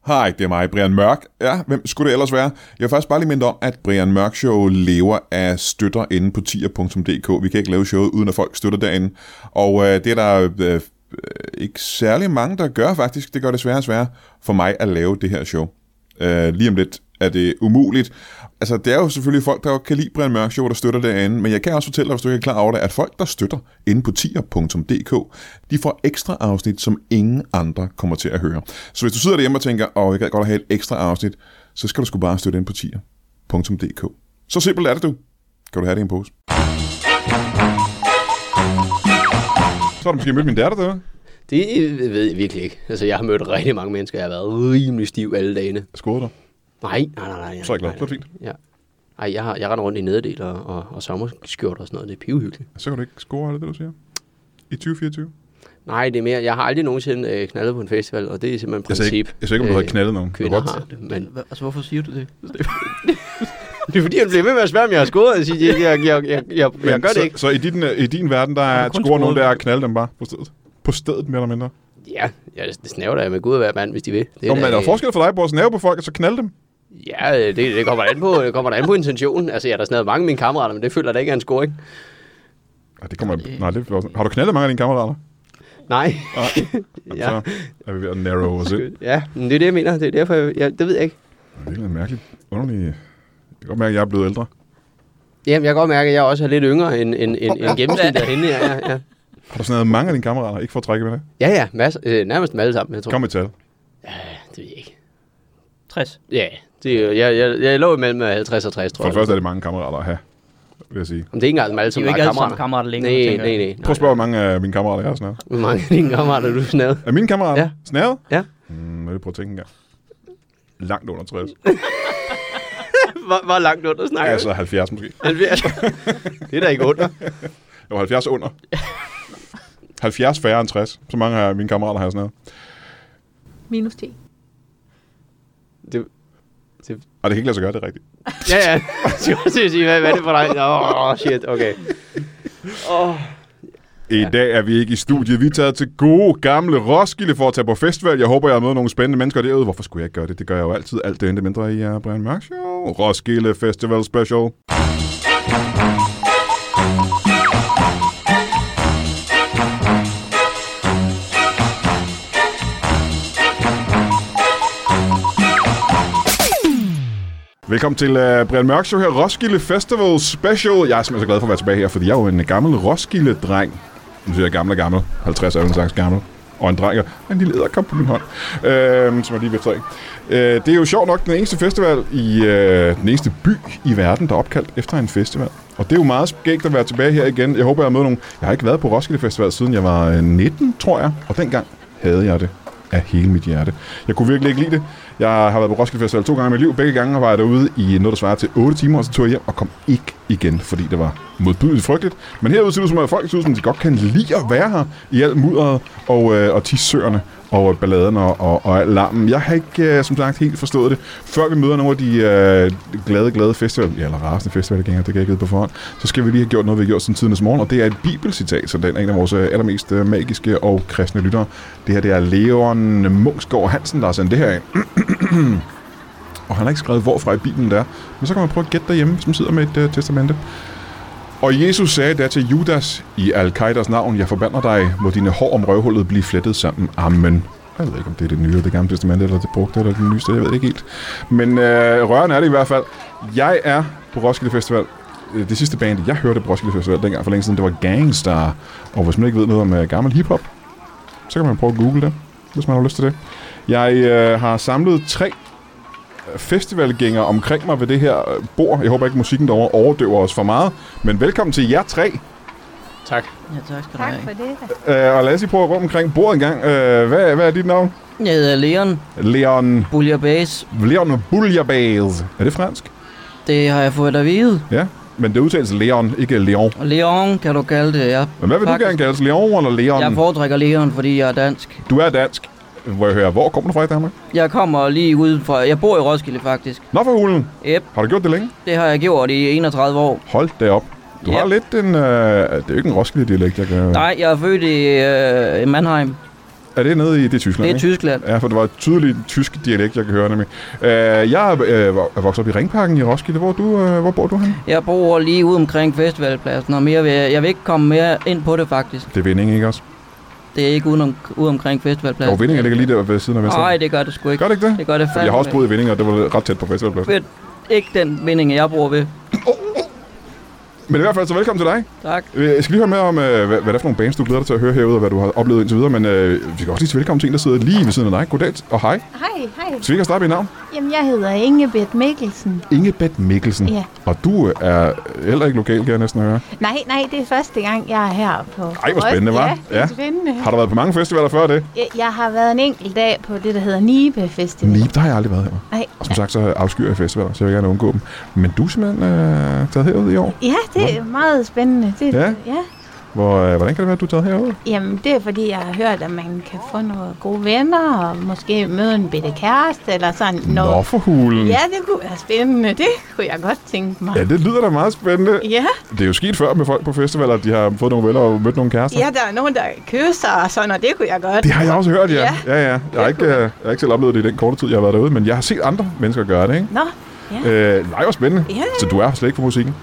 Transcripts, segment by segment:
Hej, det er mig, Brian Mørk. Ja, hvem skulle det ellers være? Jeg vil faktisk bare lige minde om, at Brian Mørk Show lever af støtter inde på tier.dk. Vi kan ikke lave showet, uden at folk støtter derinde. Og det er der ikke særlig mange, der gør faktisk. Det gør det sværere og sværere for mig at lave det her show. Lige om lidt er det umuligt. Altså, det er jo selvfølgelig folk, der kan lide Brian Mørk Show, der støtter derinde, men jeg kan også fortælle dig, hvis du ikke er klar over det, at folk, der støtter inde på tier.dk, de får ekstra afsnit, som ingen andre kommer til at høre. Så hvis du sidder derhjemme og tænker, jeg kan godt have et ekstra afsnit, så skal du sgu bare støtte inde på tier.dk. Så simpelt er det, du. Kan du have det i en pose? Så har du måske mødt min datter derude. Det ved jeg virkelig ikke. Altså, jeg har mødt rigtig mange mennesker. Jeg har været rimelig stiv alle dagene. Skåret dig? Nej. Så er jeg glad. Det er fint. Ja. Ej, jeg render rundt i nederdel og sommerskjort og sådan noget. Det er pivhyggeligt. Så kan du ikke score, er det du siger? I 2024? Nej, det er mere. Jeg har aldrig nogensinde knaldet på en festival, og det er simpelthen princip. Jeg siger ikke, om du har knaldet nogen. Kvinder har det, men... Altså, hvorfor siger du det? Det er fordi, han bliver ved med at spørge, om jeg har scoret. Jeg gør det ikke. Så i din verden, der er at score nogen, der er at knalde dem bare på stedet? På stedet, mere eller mindre? Ja, det snæver der med Gud at være mand, hvis de vil. Men er der forskel for dig på at snæve på folk, og så knalde dem? Ja, det kommer der an på intentionen. Altså, jeg har da snævet mange af mine kammerater, men det føler da ikke er en scoring. Har du knaldet mange af dine kammerater? Nej. Ja. Så er vi ved at narrow os ind. Ja, men det er det, jeg mener. Det er derfor, det ved jeg ikke. Det er lidt mærkeligt. Underligt. Jeg kan godt mærke, at jeg er blevet ældre. Jamen, jeg kan godt mærke, at jeg også er lidt yngre end gennemsnittet af hende. Ja. Har du snakket mange af dine kammerater? Ikke for at trække med det? Ja, masser. Nærmest dem alle sammen, jeg tror. Kom med tal. Ja, det ved jeg ikke. 60? Ja, jeg lå imellem 50 og 60, tror jeg. For det første er det mange kammerater at have, vil jeg sige. Men det er ikke engang alle sammen kammerater længere. Nej. Prøv at spørge, hvor mange af mine kammerater jeg har snæret. Hvor mange af dine kammerater du snæret? Er mine kammerater? Ja. Snæret? Ja. Jeg vil prøve at tænke engang. Langt under 60. Hvor langt under snakker vi? Altså 70 måske. 70? Det er da ikke under. Jo, 70 under. 70 færre end 60. Så mange af mine kammerater har jeg snæret. Minus 10. Og det kan ikke lade sig gøre, det er rigtigt. Ja. Jeg skal også sige, hvad er det for dig? Shit, okay. I dag er vi ikke i studiet. Vi er taget til gode, gamle Roskilde for at tage på festival. Jeg håber, jeg har mødt nogle spændende mennesker derude. Hvorfor skulle jeg ikke gøre det? Det gør jeg jo altid. Alt det endte mindre i Brian Mørk Show. Roskilde Festival Special. Velkommen til Brian Mørk Show her, Roskilde Festival Special. Jeg er simpelthen så glad for at være tilbage her, fordi jeg er jo en gammel Roskilde-dreng. Nu siger jeg gammel. 50 er jo en slags gammel. Og en dreng, og en lille edderkop på min hånd, som er lige ved at trække. Det er jo sjovt nok den eneste festival i den eneste by i verden, der er opkaldt efter en festival. Og det er jo meget skægt at være tilbage her igen. Jeg håber, jeg har mødt nogen. Jeg har ikke været på Roskilde Festival, siden jeg var 19, tror jeg. Og dengang havde jeg det af hele mit hjerte. Jeg kunne virkelig ikke lide det. Jeg har været på Roskilde Festival 2 gange i mit liv. Begge gange var jeg derude i noget, der svarer til 8 timer, og så tog jeg hjem og kom ikke igen, fordi det var modbydeligt frygteligt. Men herude ser det ud som, at folk synes, at de godt kan lide at være her i alt mudderet og tissøerne og balladen og alt larmen. Jeg har ikke, som sagt, helt forstået det. Før vi møder nogle af de glade festival, eller rasende festivalgængere, det kan jeg ikke vide på forhånd, så skal vi lige have gjort noget, vi har gjort siden tidernes morgen, og det er et bibelcitat, så den er en af vores allermest magiske og kristne lyttere. Det her, det er Leon Munksgaard Hansen, der har sendt det her ind. Og han har ikke skrevet, hvorfra i Bibelen det er, men så kan man prøve at gætte derhjemme, hvis man sidder med et testamente. Og Jesus sagde da til Judas i Al-Qaiders navn, jeg forbander dig, må dine hår om røvhullet blive flettet sammen. Amen. Jeg ved ikke, om det er det nye eller det gamle testamente, eller det brugte, eller det nyeste, jeg ved det ikke helt. Men rørende er det i hvert fald. Jeg er på Roskilde Festival. Det sidste band, jeg hørte på Roskilde Festival dengang for længe siden, det var Gangstar. Og hvis man ikke ved noget om gammel hiphop, så kan man prøve at google det, hvis man har lyst til det. Jeg har samlet 3 festivalgængere omkring mig ved det her bord. Jeg håber ikke, musikken derovre overdøver os for meget. Men velkommen til jer 3. Tak. Ja, tak skal du have. Tak for det. Og lad os lige prøve at rundt omkring bordet en gang. Hvad er dit navn? Jeg hedder Leon Bouillabaisse. Leon Bouillabaisse. Er det fransk? Det har jeg fået at vide. Ja, men det udtales Leon, ikke Leon. Leon kan du kalde det, ja. Men hvad vil du gerne kaldes? Leon eller Leon? Jeg foretrækker Leon, fordi jeg er dansk. Du er dansk. Hvor jeg hører, hvor kommer du fra i Danmark? Jeg kommer lige ude fra... Jeg bor i Roskilde, faktisk. Nå for hulen. Yep. Har du gjort det længe? Det har jeg gjort i 31 år. Hold da op. Du har lidt en... det er jo ikke en Roskilde-dialekt, jeg gør. Nej, jeg er født i Mannheim. Er det nede i det Tyskland? Det er ikke? Tyskland. Ja, for det var et tydeligt tysk dialekt, jeg kan høre nemlig. Jeg er vokset op i Ringparken i Roskilde. Hvor bor du henne? Jeg bor lige ude omkring festivalpladsen, og jeg vil ikke komme mere ind på det faktisk. Det er Vinding, ikke også? Det er ikke ude omkring festivalpladsen. Og Vinding ligger lige der ved siden af Venstre. Nej, det gør det sgu ikke. Gør det ikke det? Det gør det fandme. Jeg har også boet i Vinding, og det var ret tæt på festivalpladsen. Ikke den Vinding, jeg bor ved. Men i hvert fald så velkommen til dig. Tak. Jeg skal lige høre mere om, hvad det er for nogle bands, du glæder dig til at høre herude, og hvad du har oplevet indtil videre. Men vi skal også lige til velkommen til en, der sidder lige ved siden af dig. Goddag og hej. Hej. Så vi kan starte med et navn. Jamen, jeg hedder Ingebet Mikkelsen. Ingebet Mikkelsen. Ja. Og du er heller ikke lokal, kan jeg næsten høre. Nej, det er første gang, jeg er her på... Ej, hvor spændende, hva'? Ja, det er spændende. Har du været på mange festivaler før det? Jeg har været en enkelt dag på det, der hedder Nibe Festival. Nibe, der har jeg aldrig været her. Nej. Og som sagt, så afskyer jeg festivaler, så jeg vil gerne undgå dem. Men du er simpelthen taget herud i år? Ja, det er meget spændende. Ja? Ja. Hvordan kan det være, at du er taget herud? Jamen, det er fordi, jeg har hørt, at man kan få nogle gode venner, og måske møde en bitte kæreste, eller sådan noget. Nå for hulen. Ja, det kunne være spændende. Det kunne jeg godt tænke mig. Ja, det lyder da meget spændende. Ja. Det er jo sket før med folk på festivaler, at de har fået nogle venner og mødt nogle kærester. Ja, der er nogen, der kysser og sådan, og det kunne jeg godt. Det har jeg også hørt, ja. Ja. Jeg har ikke selv oplevet det i den korte tid, jeg har været derude, men jeg har set andre mennesker gøre det, ikke? Nå, ja. Nej, hvor spændende. Ja. Så du er slet ikke for musikken?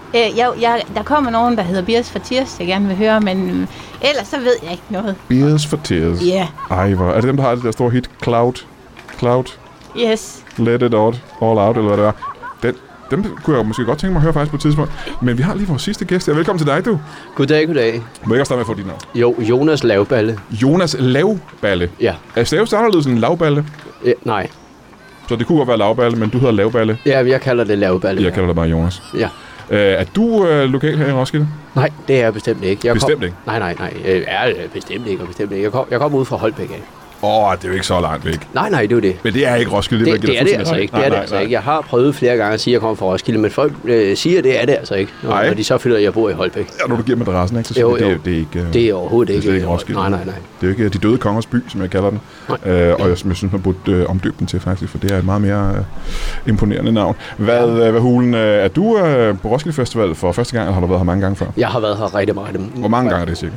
Der kommer nogen, der hedder Beers for Tears, jeg gerne vil høre, men ellers så ved jeg ikke noget. Beers for Tears. Ja. Ej, hvor er det dem, der har det der store hit? Cloud? Yes. Let it out, all out, eller hvad det var. Dem kunne jeg måske godt tænke mig at høre faktisk på et tidspunkt. Men vi har lige vores sidste gæst. Velkommen til dig, du. Goddag. Må jeg ikke starte med at få dit navn? Jo, Jonas Lavballe. Jonas Lavballe. Ja. Er staves anderledes end lavballe? Ja, nej. Så det kunne godt være lavballe, men du hedder Lavballe. Ja, jeg kalder det Lavballe. Jeg kalder dig bare Jonas. Ja. Er du lokal her i Roskilde? Nej, det er jeg bestemt ikke. Bestemt ikke? Nej. Bestemt ikke. Jeg kom ud fra Holbæk af. Det er jo ikke så langt væk. Nej, det er jo det. Men det er ikke Roskilde. Det er det altså ikke. Ikke. Jeg har prøvet flere gange at sige, at jeg kommer fra Roskilde, men folk siger, at det er det altså ikke. Når de så føler, at jeg bor i Holbæk. Ja, når du giver med adressen, ikke? Så siger det er ikke... Det er overhovedet ikke. Det er ikke Roskilde. Nej. Det er jo ikke De Døde Kongers By, som jeg kalder den. Og jeg synes, man burde omdøbe den til, faktisk, for det er et meget mere imponerende navn. Hvad hulen, er du på Roskilde Festival for første gang, eller har du været her mange gange før? Jeg har været her rigtig meget. Hvor mange gange er det, cirka?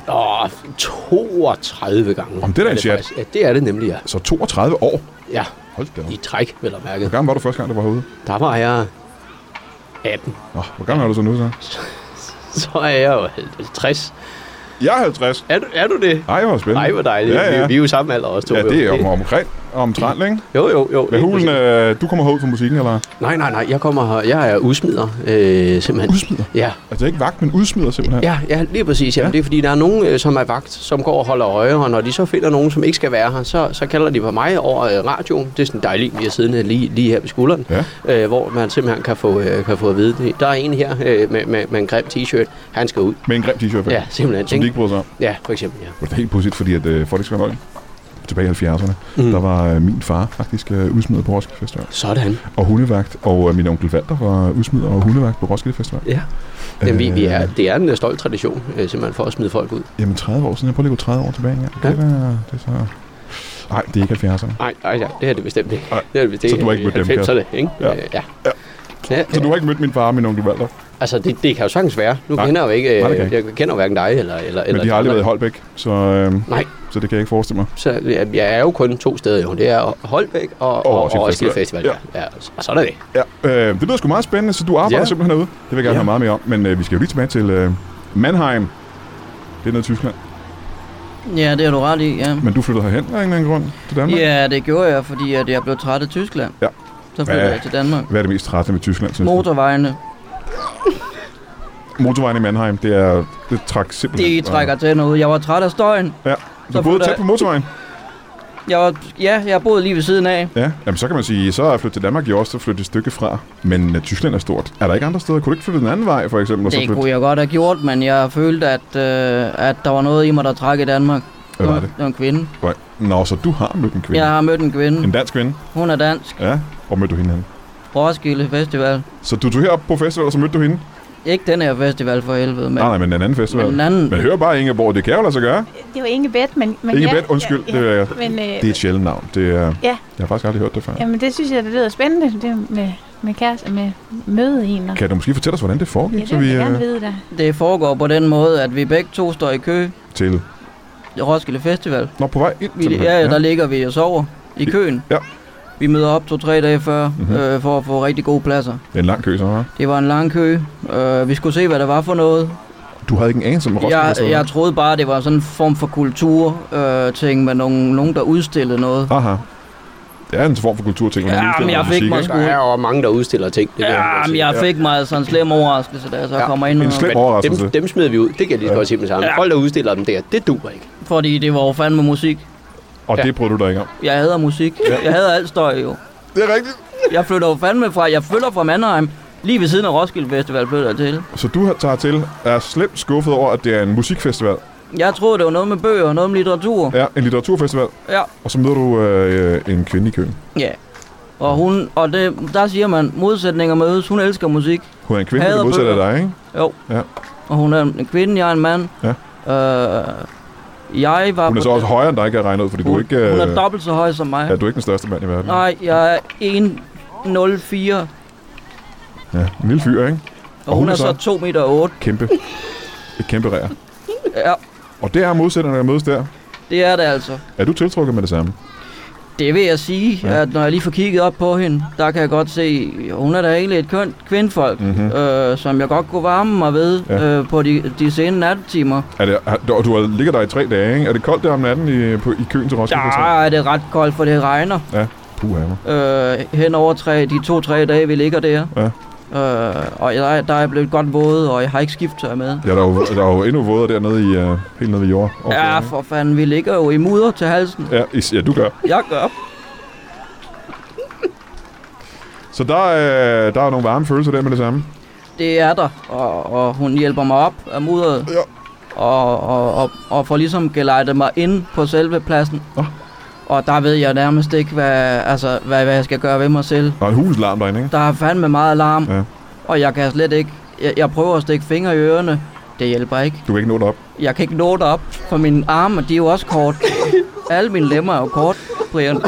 32 gange. Om det er en chat. Ja, det er det nemlig, ja. Så 32 år? Ja. Hold da op. I træk, vel at mærke. Hvor gammel var du første gang, du var herude? Der var jeg 18. Hvor gammel er du så nu, så? Så er jeg jo 50. Jeg er 50. Er du det? Ej, hvor spændende. Ej, hvor dejligt. Ja. Vi er jo sammen alder også to. Ja, det er omtrent, ikke? Jo. Hvad hulen, du kommer herud for musikken, eller? Nej. Jeg kommer her. Jeg er udsmider, simpelthen. Udsmider? Ja. Altså ikke vagt, men udsmider simpelthen? Ja, lige præcis. Ja. Det er fordi, der er nogen, som er vagt, som går og holder øje, og når de så finder nogen, som ikke skal være her, så kalder de på mig over radioen. Det er sådan dejligt, vi er siddende lige her ved skulderen, hvor man simpelthen kan få at vide det. Der er en her med en grim t-shirt. Han skal ud. Med en grim t-shirt? Ja, simpelthen. Som de ikke bryder sig om? Ja, for eksempel, ja. Det er helt pudsigt, fordi at folk skal være nøje. Tilbage i 70'erne, der var min far faktisk udsmider på Roskilde Festival. Sådan. Og hundevagt, og min onkel Walter var udsmider og hundevagt på Roskilde Festival. Ja. Jamen, det er en stolt tradition, simpelthen, for at smide folk ud. Jamen, 30 år siden. Jeg prøver lige at gå 30 år tilbage engang. Ja. Det er så... Nej, det er ikke 70'erne. Nej, det er det bestemt ikke. Så du har ikke mødt dem, Kasper? 90'erne, ikke? Ja. Så du har ikke mødt min far og min onkel Walter? Altså, det kan jo sagtens være. Nu kender jeg jo ikke... Jeg kender jo hverken dig eller... Men de har aldrig været i Holbæk, så... Nej. Så det kan jeg ikke forestille mig. Så jeg er jo kun 2 steder, jo. Det er Holbæk og Roskilde Festival. Ja. Og sådan er det. Ja. Det lyder sgu meget spændende, så du arbejder simpelthen herude. Det vil jeg gerne have meget mere om. Men vi skal jo lige tilbage til Mannheim. Det er nede i Tyskland. Ja, det er du ret i, ja. Men du flyttede herhen af en eller anden grund til Danmark? Ja, det gjorde jeg, fordi at jeg blev træt af Tyskland. Ja. Så flyttede jeg til Danmark. Hvad er det mest trættende med Tyskland, synes du? Motorvejene. Motorvejen i Mannheim, det trækker simpelthen... De trækker tænder ud. Jeg var træt af støjen. Ja, du boede tæt på motorvejen? Jeg boede lige ved siden af. Ja, jamen så kan man sige, så er jeg flyttet til Danmark jo også, så flyttet et stykke fra. Men Tyskland er stort. Er der ikke andre steder? Kunne du ikke flytte den anden vej, for eksempel? Det kunne jeg godt have gjort, men jeg følte, at der var noget i mig, der trak i Danmark. Hvad var det? Det var en kvinde. Nå, så du har mødt en kvinde? Jeg har mødt en kvinde. En dansk kvinde? Hun er dansk. Ja, hvor mødte du hende henne? Roskilde Festival. Så du tog herop på festival, og så mødte du hende? Ikke den her festival for helvede. Nej, men den anden festival. Men hør bare Ingeborg, det kan jo lade sig gøre. Det var Ingebet, men Ingebet, undskyld. Ja, det er et sjældent navn. Jeg har faktisk aldrig hørt det før. Jamen det synes jeg, det lyder spændende, det med kæreste, med møde en. Kan du måske fortælle os, hvordan det foregik? Ja, det vil jeg gerne vide da. Det foregår på den måde, at vi begge to står i kø. Til? Roskilde Festival. Nå, på vej ind til der ligger vi og sover i køen. Ja. Vi møder op 2-3 dage før, for at få rigtig gode pladser. Det er en lang kø, så, hva'? Det var en lang kø. Vi skulle se, hvad det var for noget. Du havde ikke en anelse om Roskilde? Jeg troede bare, det var sådan en form for kultur-ting med nogen, der udstillede noget. Aha. Det er en form for kulturting. Men jeg fik mig sgu... Der er jo mange, der udstiller ting. Men jeg fik mig sådan en slem overraskelse, da jeg så kommer ind. En slem overraskelse? Dem smider vi ud. Det kan jeg lige godt sige med sammen. Folk, der udstiller dem der, det duer ikke. Fordi det var jo fandme musik. Og det prøvede du da ikke om? Jeg hader musik. Jeg hader alt støj, jo. Det er rigtigt. Jeg flytter jo fandme fra... Jeg flytter fra Mannheim. Lige ved siden af Roskilde Festival flytter jeg til. Så du tager til, er slemt skuffet over, at det er en musikfestival? Jeg troede, det var noget med bøger, noget med litteratur. Ja, en litteraturfestival. Ja. Og så møder du en kvinde i køen. Ja. Og der siger man, modsætninger mødes. Hun elsker musik. Hun er en kvinde, der modsætter dig, ikke? Jo. Ja. Og hun er en kvinde, jeg er en mand. Ja. Jeg var hun er så også højere end dig, kan jeg regne ud, fordi du ikke... Hun er dobbelt så høj som mig. Ja, du er ikke den største mand i verden. Nej, jeg er 1,04. Ja, en lille fyr, ikke? Og hun er så 2,8 meter. Kæmpe. Et kæmpe rær. Ja. Og det er modsætterne, der mødes der? Det er det altså. Er du tiltrukket med det samme? Det vil jeg sige, at når jeg lige får kigget op på hende, der kan jeg godt se, hun er da egentlig et kvindfolk, som jeg godt kunne varme mig ved på de sene nattetimer. Du ligger der i 3 dage, ikke? Er det koldt der om natten i køen til Roskilde? Ja, det er ret koldt, for det regner. Ja, hen over de 2-3 dage, vi ligger der. Ja. Og der er blevet godt våde, og jeg har ikke skiftet med. Ja, der er jo endnu vådere dernede helt nede i jord. Ja, for fanden, vi ligger jo i mudder til halsen. Ja, du gør. Jeg gør. Så der er nogle varme følelser der med det samme? Det er der, og hun hjælper mig op af mudderet. Ja. Og får ligesom gelejtet mig ind på selve pladsen. Og der ved jeg nærmest ikke, hvad jeg skal gøre ved mig selv. Der er en hulslarm derinde, ikke? Der er fandme meget larm, og jeg kan slet ikke... Jeg prøver at stikke fingre i ørerne. Det hjælper ikke. Du kan ikke nå det op? Jeg kan ikke nå det op, for mine arme, de er jo også kort. Alle mine lemmer er jo kort, Brian.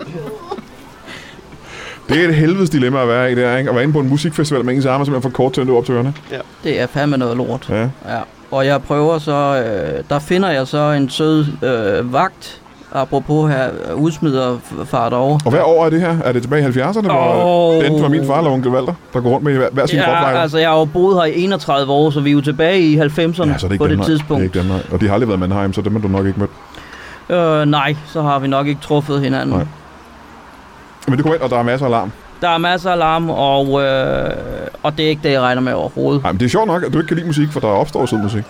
Det er et helvedes dilemma at være i det her, ikke? At være inde på en musikfestival med ens arme, simpelthen for kort til at nå op til ørerne. Ja. Det er fandme noget lort. Ja. Og jeg prøver så... der finder jeg så en sød vagt, apropos her, udsmider fart over. Og hvad år er det her? Er det tilbage i 70'erne, hvor den var min far eller onkel Walter, der går rundt med hver sin kropplejr? Altså jeg har jo boet her i 31 år, så vi er jo tilbage i 90'erne på det tidspunkt. Det er ikke dem, nej. Og de har aldrig været Mannheim, så dem har du nok ikke mødt? Nej, så har vi nok ikke truffet hinanden. Nej. Men det kommer ind, og der er masser af larm. Der er masser af larm, og det er ikke det, jeg regner med overhovedet. Nej, men det er sjovt nok, at du ikke kan lide musik, for der opstår sød musik.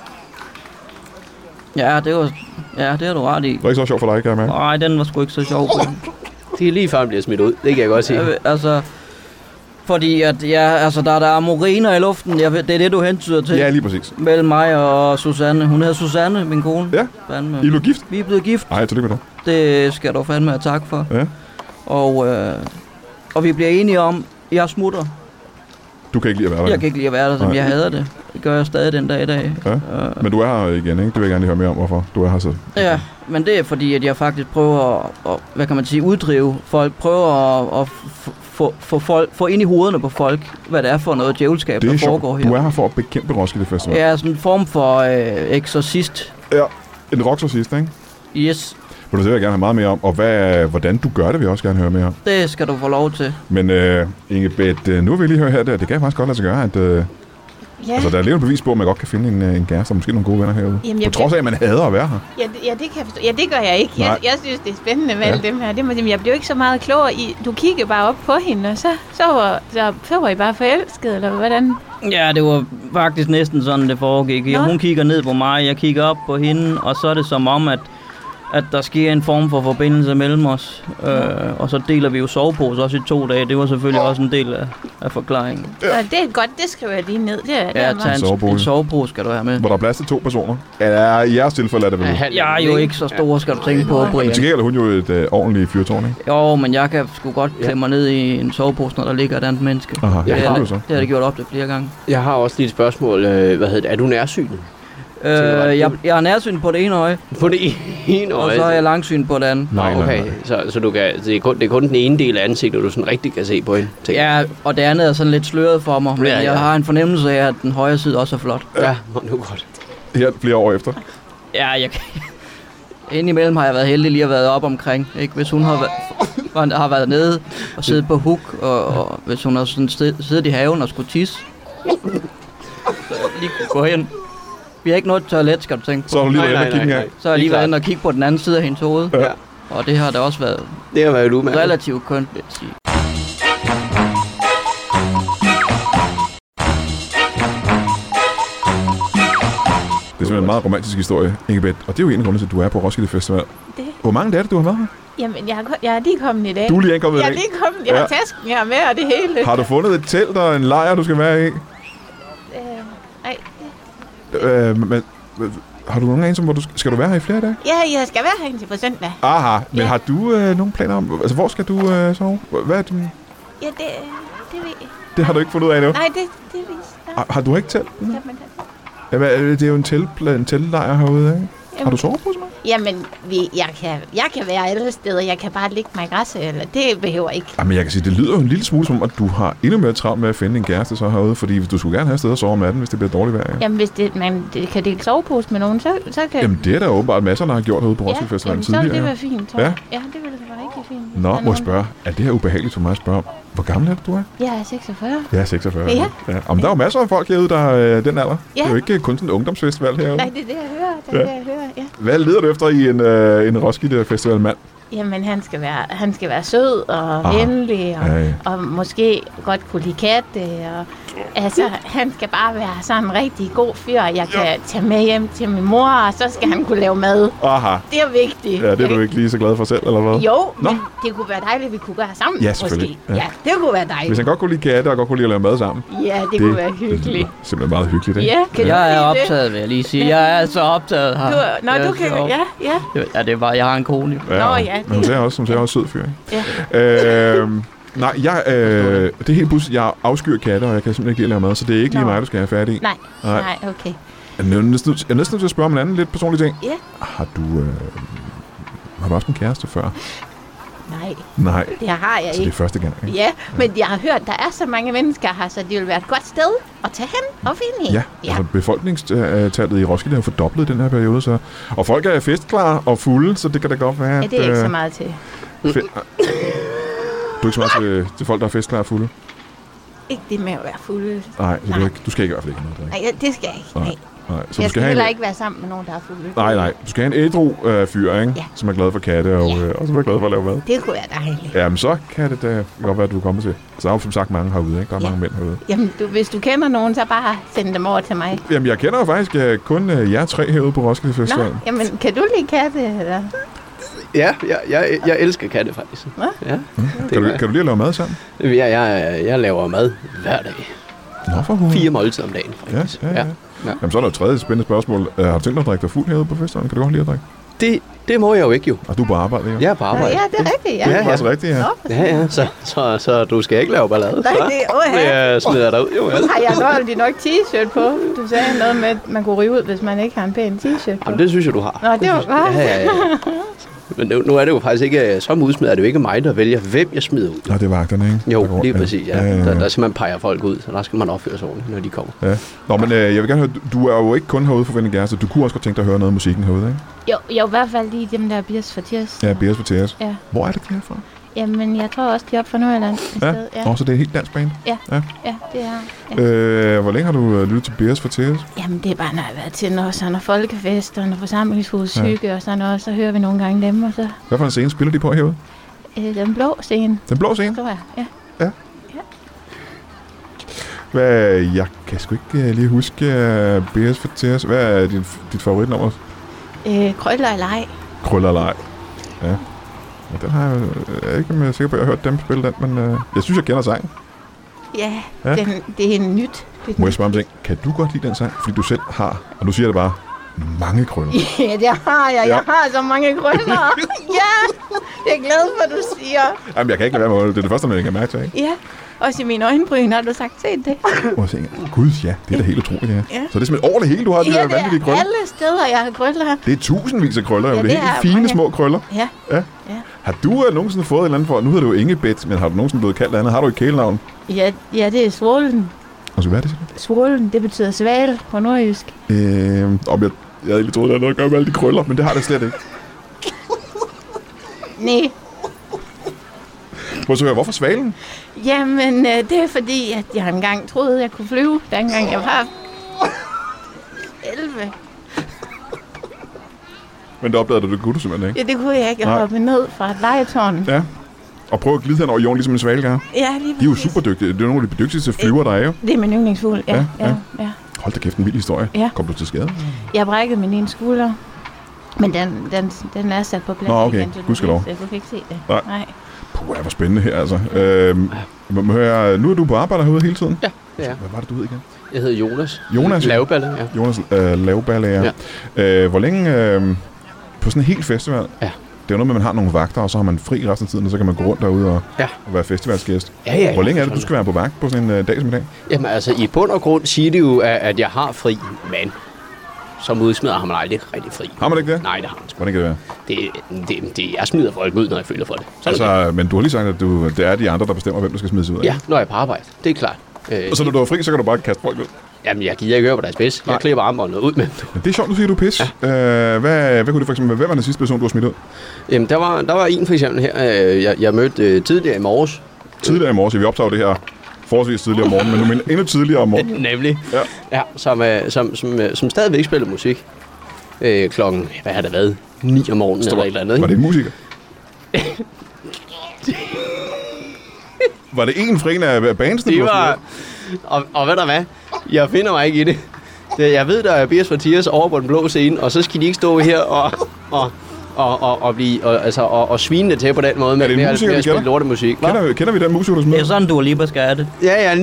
Ja, det har du ret i. Det var ikke så sjovt for dig, kan jeg mærke? Nej, den var sgu ikke så sjov. Det er lige før, han bliver smidt ud. Det kan jeg godt sige. Fordi at, der er moriner i luften. Det er det, du hentyder til. Ja, lige præcis. Mellem mig og Susanne. Hun hedder Susanne, min kone. Ja. Fandme. I er blevet gift? Vi er blevet gift. Nej, tillykke med dig. Det skal du fandme have tak for. Ja. Og vi bliver enige om, jeg smutter. Du kan ikke lide at være der? Jeg kan ikke lide at være der, som jeg hader det. Det gør jeg stadig den dag i dag. Ja. Men du er her igen, ikke? Det vil jeg gerne lige høre mere om, hvorfor du er her så. Ja, men det er fordi, at jeg faktisk prøver at hvad kan man sige, uddrive folk. Prøver at få ind i hovederne på folk, hvad det er for noget djævelskab, der foregår her. Du er her for at bekæmpe Roskilde Festival. Ja, sådan en form for eksorcist. Ja, en rocksorcist, ikke? Yes. Vil du gerne have meget mere om, og hvordan du gør det, vil jeg også gerne høre mere om. Det skal du få lov til. Men Ingebeth, nu vil jeg lige høre her, det kan faktisk godt lade sig gøre, at altså, der er lidt bevis på, at man godt kan finde en kæreste og måske nogle gode venner herude. Jamen, på trods af, at man hader at være her. Ja, det kan jeg forstå. Ja, det gør jeg ikke. Jeg synes, det er spændende med alle dem her. Jeg blev ikke så meget klogere. Du kiggede bare op på hende, og så var I bare forelsket, eller hvordan? Ja, det var faktisk næsten sådan, det foregik. Hun kigger ned på mig, jeg kigger op på hende, og så er det som om, at der sker en form for forbindelse mellem os. Og så deler vi jo sovepose også i 2 dage. Det var selvfølgelig også en del af forklaringen. Ja. Det er godt, det skriver jeg lige ned. En sovepose skal du have med. Hvor der er plads til 2 personer. Ja, i jeres tilfælde er det vel? Jeg er jo ikke så stor, skal du tænke på, Brian. Men til gengæld er hun jo et ordentligt fyrtårn, ikke? Jo, men jeg kan sgu godt klemme mig ned i en sovepose, når der ligger et andet menneske. Aha, det har det gjort op til flere gange. Jeg har også lige et spørgsmål. Er du nærsynet? Jeg er nærsyn på det ene øje. På det ene øje? Og så er jeg langsyn på det andet. Nej. Så du kan, det er kun den ene del af ansigtet, du sådan rigtig kan se på hende? Ja, og det andet er sådan lidt sløret for mig. Men jeg har en fornemmelse af, at den højre side også er flot. Ja, nu godt. Her flere år efter? Ja, indimellem har jeg været heldig lige at have været op omkring. Ikke? Hvis hun har været nede og siddet på huk, og hvis hun har sådan siddet i haven og skulle tisse, så jeg lige kunne gå hen. Vi har ikke noget toilet, skal du tænke på. Så har du lige været inde og kigge her. Så har jeg lige været inde og kigge på den anden side af hendes hoved. Ja. Og det har da også været relativt kønt, vil jeg sige. Det er simpelthen en meget romantisk historie, Ingebet. Og det er jo en af grundene til, at du er på Roskilde Festival. Det. Hvor mange dage er det, du har med her? Jamen, jeg er lige kommet i dag. Du er lige ankommet i dag? Jeg er lige kommet. Jeg har tasken, jeg har med og det hele. Har du fundet et telt og en lejr, du skal være i? Nej. Men har du nogen anelse om, hvor skal du være her i flere dage? Ja, jeg skal være her indtil på søndag. Aha, men har du nogle planer om... Altså, hvor skal du sove? Hvad er din... Ja, det ved jeg. Det har du ikke fundet ud af endnu? Nej, det viser. Har du ikke telt? Jamen, Det er jo en teltlejr herude, ikke? Har du sovepose med? Jamen, jeg kan være alle steder. Jeg kan bare ligge mig i græsset, eller det behøver ikke. Jamen, jeg kan sige, det lyder jo en lille smule som, at du har endnu mere travlt med at finde en kæreste så herude, fordi du skulle gerne have et sted at sove om natten, hvis det bliver dårligt vejr. Ja. Jamen, hvis man kan dele sovepose med nogen, så kan... Jamen, det er der åbenbart masser, der har gjort herude på Roskilde Festivalen tidligere. Ja, så vil det være fint, tror jeg. Ja, det vil være rigtig fint. Nå, må jeg spørge, er det her ubehageligt for mig at spørge om? Hvor gammel er det, du er? Jeg er 46. Jeg er 46. Ja. Om der er jo masser af folk herude, der er den alder. Ja. Det er jo ikke kun sådan en ungdomsfestival herude. Nej, det er det, jeg hører. Ja. Hvad leder du efter i en Roskilde Festival mand? Jamen, han skal være sød og venlig, og måske godt kunne lide katte. Og, altså, han skal bare være sådan en rigtig god fyr, jeg kan tage med hjem til min mor, og så skal han kunne lave mad. Aha. Det er vigtigt. Ja, det er du ikke lige så glad for selv, eller hvad? Jo, men det kunne være dejligt, at vi kunne gøre sammen, måske. Ja, det kunne være dejligt. Hvis han godt kunne lide katte, og godt kunne lide at lave mad sammen. Ja, det kunne være hyggeligt. Det er simpelthen meget hyggeligt, ikke? Ja, jeg er optaget, vil jeg lige sige. Jeg er altså optaget her. Du kan... Ja. Ja, det er bare, jeg har en kone. Men hun ser også sød fyr, ikke? Ja. Nej, det er helt pludselig, jeg afskyr katter, og jeg kan simpelthen ikke lide at lave mad, så det er ikke lige mig, du skal have fat i. Nej, okay. Jeg er næsten nødt til at spørge om en anden lidt personlig ting. Ja. Har du haft en kæreste før? Nej, det har jeg ikke. Så det er første gang, ikke? Ja, men jeg har hørt, der er så mange mennesker her, så det vil være et godt sted at tage hen og finde en. Ja. Altså befolkningstallet i Roskilde er jo fordoblet i den her periode, så... Og folk er festklar og fulde, så det kan da godt være, ja, det er ikke så meget til. Du er ikke så meget til folk, der er festklar og fulde? Ikke det med at være fulde. Nej, du skal ikke i hvert fald ikke noget drikke. Nej, det skal jeg ikke. Nej, så jeg skal heller ikke være sammen med nogen, der er fulde. Nej. Du skal have en ædru fyr, ikke? Ja. Som er glad for katte og som er glad for at lave mad. Det kunne være dejligt. Jamen, så kan det da godt være, at du er kommet til. Så der er jo som sagt mange herude, ikke? Der er mange mænd herude. Jamen, hvis du kender nogen, så bare send dem over til mig. Jamen, jeg kender jo faktisk kun jer tre herude på Roskilde Festival. Nå, jamen, kan du lide katte, eller? Ja, jeg elsker katte, faktisk. Ja. Kan du lige lave mad sammen? Jeg laver mad hver dag. Nå, for hun. 4 måltider om dagen, faktisk. Ja. Jamen, så er der et tredje spændende spørgsmål. Har du tænkt dig at drikke dig fuld herude på festivalen? Kan du godt lide at drikke? Det må jeg jo ikke, jo. Og du er på arbejde, ikke? Jeg er på arbejde. Ja, det er rigtigt, ja. Det er også rigtigt, ja. Ja. Så du skal ikke lave ballade. Nej, det smider dig ud, jo. Har jeg aldrig nok t-shirt på? Du sagde noget med, at man kunne ryge ud, hvis man ikke har en pæn t-shirt på. Jamen, det synes jeg, du har. Nå, det var godt. Ja. Men nu er det jo faktisk ikke, som udsmider er det jo ikke mig, der vælger, hvem jeg smider ud. Nå, det er vagterne, ikke? Jo, lige præcis, ja. Der simpelthen peger folk ud, så der skal man opføre sig ordentligt, når de kommer. Ja. Nå, men jeg vil gerne høre, du er jo ikke kun herude for at finde kæreste, du kunne også godt tænke dig at høre noget af musikken herude, ikke? Jo, i hvert fald lige dem der Beers for Tears. Ja, Beers for Tears. Ja. Hvor er det, de er fra? Jamen, jeg tror også, de er oppe fra Nordjylland i stedet. Ja. Så det er helt dansk band? Ja, det er. Ja. Hvor længe har du lyttet til Beers for Tears? Jamen, det er bare, når jeg har været til når folkefester, når forsamlingshus hygge og sådan noget, så hører vi nogle gange dem. Og så... Hvad for en scene spiller de på herude? Den blå scene. Den blå scene? Tror jeg, ja. Jeg kan sgu ikke lige huske Beers for Tears. Hvad er dit favoritnummer? Krøller og leg. Krøller og leg. Ja. Den har jeg ikke sikker på, at jeg har hørt dem spille den, men jeg synes, jeg kender sangen. Ja. Det er nyt. Må jeg spørge om ting? Kan du godt lide den sang? Fordi du selv har, og nu siger jeg det bare, mange krøller. Ja, det har jeg. Jeg har så mange krøller. Ja, jeg er glad for, at du siger. Jamen, jeg kan ikke lade være med det. Det er det første, man kan mærke til, ikke? Ja, også i mine øjenbryn har du sagt set det. Gud, ja, det er da helt utroligt, det her. Ja. Så det er simpelthen over det hele, du har de der vanvittige krøller? Ja, alle steder, jeg har krøller. Det er tusindvis af krøller, jo. Det er helt fine mange små krøller. Ja. Har du nogensinde fået en eller anden for? Nu hedder du jo Ingebet, men har du nogensinde blevet kaldt andet? Har du et kælenavn? Ja, det er Svålen. Altså, hvad er det? Svålen, det betyder sval på nordjysk. Jeg havde egentlig troet, at der havde noget at gøre med alle de krøller, men det har det slet ikke. Nej. Hvorfor svalen? Jamen, det er fordi, at jeg engang troede, jeg kunne flyve, dengang jeg var 11. Men det opdagede du kunne du simpelthen ikke? Ja, det kunne jeg ikke. Jeg hoppede ned fra et legetårn. Ja. Og prøve at glide hen over jorden, ligesom en svale gør. Ja, lige de er jo super dygtige. Det er nogle af de dygtigste flyver, der er jo. Det er min yndlingsfugl, ja. Hold da kæft, en vild historie. Ja. Kom du til skade? Jeg brækkede min ene skulder. Men den er sat på plads igen, så du kan ikke se det. Nej. Puh, hvor spændende her, altså. Nu er du på arbejde herude hele tiden? Ja, det er. Hvad var det, du hed igen? Jeg hedder Jonas. Jonas? Lavballe, ja. Jonas Lavballe, ja. Hvor længe på sådan en hel festival? Ja. Det er jo noget med, at man har nogle vagter, og så har man fri resten af tiden, og så kan man gå rundt derude og være festivalsgæst. Ja. Hvor længe er det, du skal være på vagt på sådan en dag som i dag? Jamen altså, i bund og grund siger det jo, at jeg har fri, men som udsmider har man aldrig rigtig fri. Har man ikke det? Nej, det har man sgu. Hvordan kan det være? Jeg smider folk ud, når jeg føler for det. Altså, men du har lige sagt, at det er de andre, der bestemmer, hvem der skal smides ud af. Ja, når jeg er på arbejde. Det er klart. Og så når du er fri, så kan du bare kaste folk ud? Jamen, jeg gider ikke høre på deres pis. Jeg klipper armbåndet ud med dem. Det er sjovt, du siger, du er pis. Ja. Hvad kunne det for eksempel? Hvem var den sidste person, du har smidt ud? Jamen, der var en for eksempel her, jeg mødte tidligere i morges. Tidligere i morges? Vi optager det her forholdsvis tidligere om morgenen, men nu mener endnu tidligere om morgenen. Nemlig. Ja, som stadigvæk spiller musik. Klokken, hvad har det været? 9 om morgenen eller et eller andet. Var det en musiker? Var det en fra en af bandsene? Det var... Og ved du hvad? Jeg finder mig ikke i det. Jeg ved, der er Beers for Tears over på den blå scene, og så skal de ikke stå her og svine det til på den måde med at spille lortemusik. Kender vi den musiker, du smider? Det er sådan, Dua Lipa skal have det. Ja.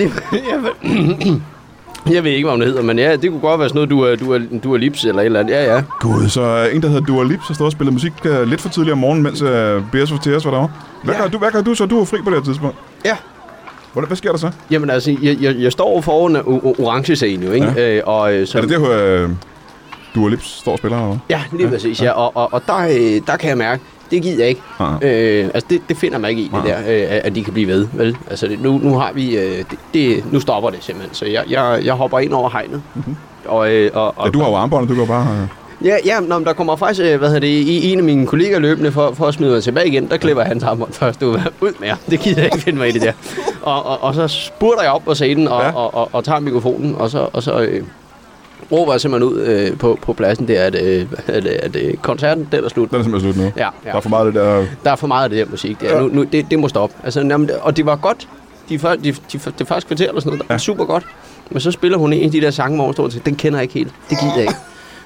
Jeg ved ikke, hvad hun hedder, men ja, det kunne godt være sådan noget, Dua Lips eller et eller andet. Ja. Gud, så en, der hedder Dua Lips, har stået og spillet musik lidt for tidligt om morgenen, mens Beers for Tears var derovre. Hvad gør du så? Du er fri på det her tidspunkt. Ja. Hvad sker der så? Jamen altså, jeg står foran orange scene jo, ikke? Ja. Så er det der, Dua Lips står og spiller eller hvad? Ja, lige præcis, ja. Og der kan jeg mærke, det gider jeg ikke. Altså, det finder mig ikke i, det der, at de kan blive ved, vel? Altså, nu har vi... nu stopper det simpelthen, så jeg hopper ind over hegnet. Mm-hmm. Du har jo armbåndet, du kan bare... Ja, der kommer faktisk, en af mine kolleger løbende for at smide mig tilbage igen, der klipper han armbånd først, ud med jer. Det gider jeg ikke finde mig i det der. Og så spurter jeg op på scenen og tager mikrofonen, og så råber jeg simpelthen ud på pladsen, det er, at koncerten, den er slut. Den er simpelthen slut nu? Ja. Der er for meget af det der... Der er for meget af det der musik. Det må stoppe. Altså, og det var godt. Det første kvarter eller sådan noget, der var super godt. Men så spiller hun en af de der sange, hvor hun står til, den kender jeg ikke helt. Det gider jeg ikke.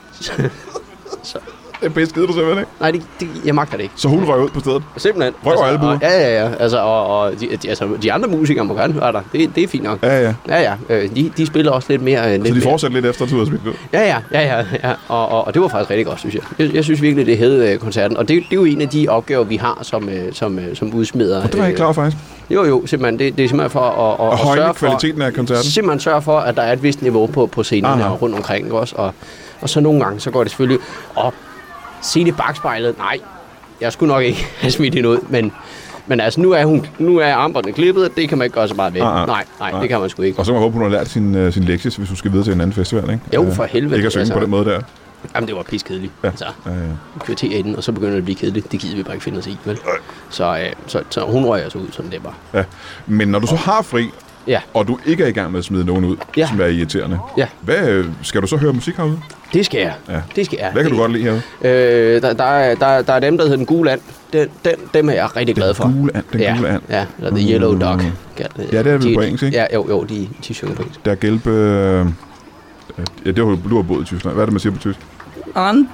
Så. Det er bedst skide du simpelthen ikke? Nej, jeg magter det ikke. Så hun røg ud på stedet? Simpelthen. Røg og albuer? Ja. Altså, de andre musikere må gerne være der. Det er fint nok. Ja. De spiller også lidt mere... Så de fortsætter lidt efter, at du har spillet ud? Ja. Og det var faktisk rigtig godt, synes jeg. Jeg synes virkelig, det hed koncerten. Og det er jo en af de opgaver, vi har som udsmider. Og det var jeg ikke klar faktisk. Jo, simpelthen. Det er simpelthen for at højne kvaliteten af koncerten. Simpelthen sørge for, at der er et vist niveau på scenerne og rundt omkring også. Og så nogle gange, så går det selvfølgelig... Og se det bagspejlet. Nej, jeg skulle nok ikke have smidt hende ud, men altså, nu er armbåndet klippet, det kan man ikke gøre så meget ved. Nej, det kan man sgu ikke. Og så må jeg håbe, hun har lært sin lektie, hvis du skal videre til en anden festival, ikke? Jo, for helvede. Ikke at synge på den måde der. Jamen, det var piskedeligt. Ja. Altså, kvarter inden, og så begynder det at blive kedeligt. Det gider vi bare ikke finde os i, vel? Så hun røg altså ud, som det var. Ja, men når du så har fri, og du ikke er i gang med at smide nogen ud, som er irriterende, hvad skal du så høre musik herude? Det skal jeg. Ja. Det skal jeg. Hvad kan du godt lide herude? Der er dem, der hedder Den Gule And. Dem er jeg rigtig glad for. Den Gule And? Ja, eller The Yellow Dog. Ja, det er vel på engelsk, ikke? Ja, jo, de synger på engelsk. Der er Gelbe... Ja, du har boet i Tyskland. Hvad er det, man siger på tysk? And.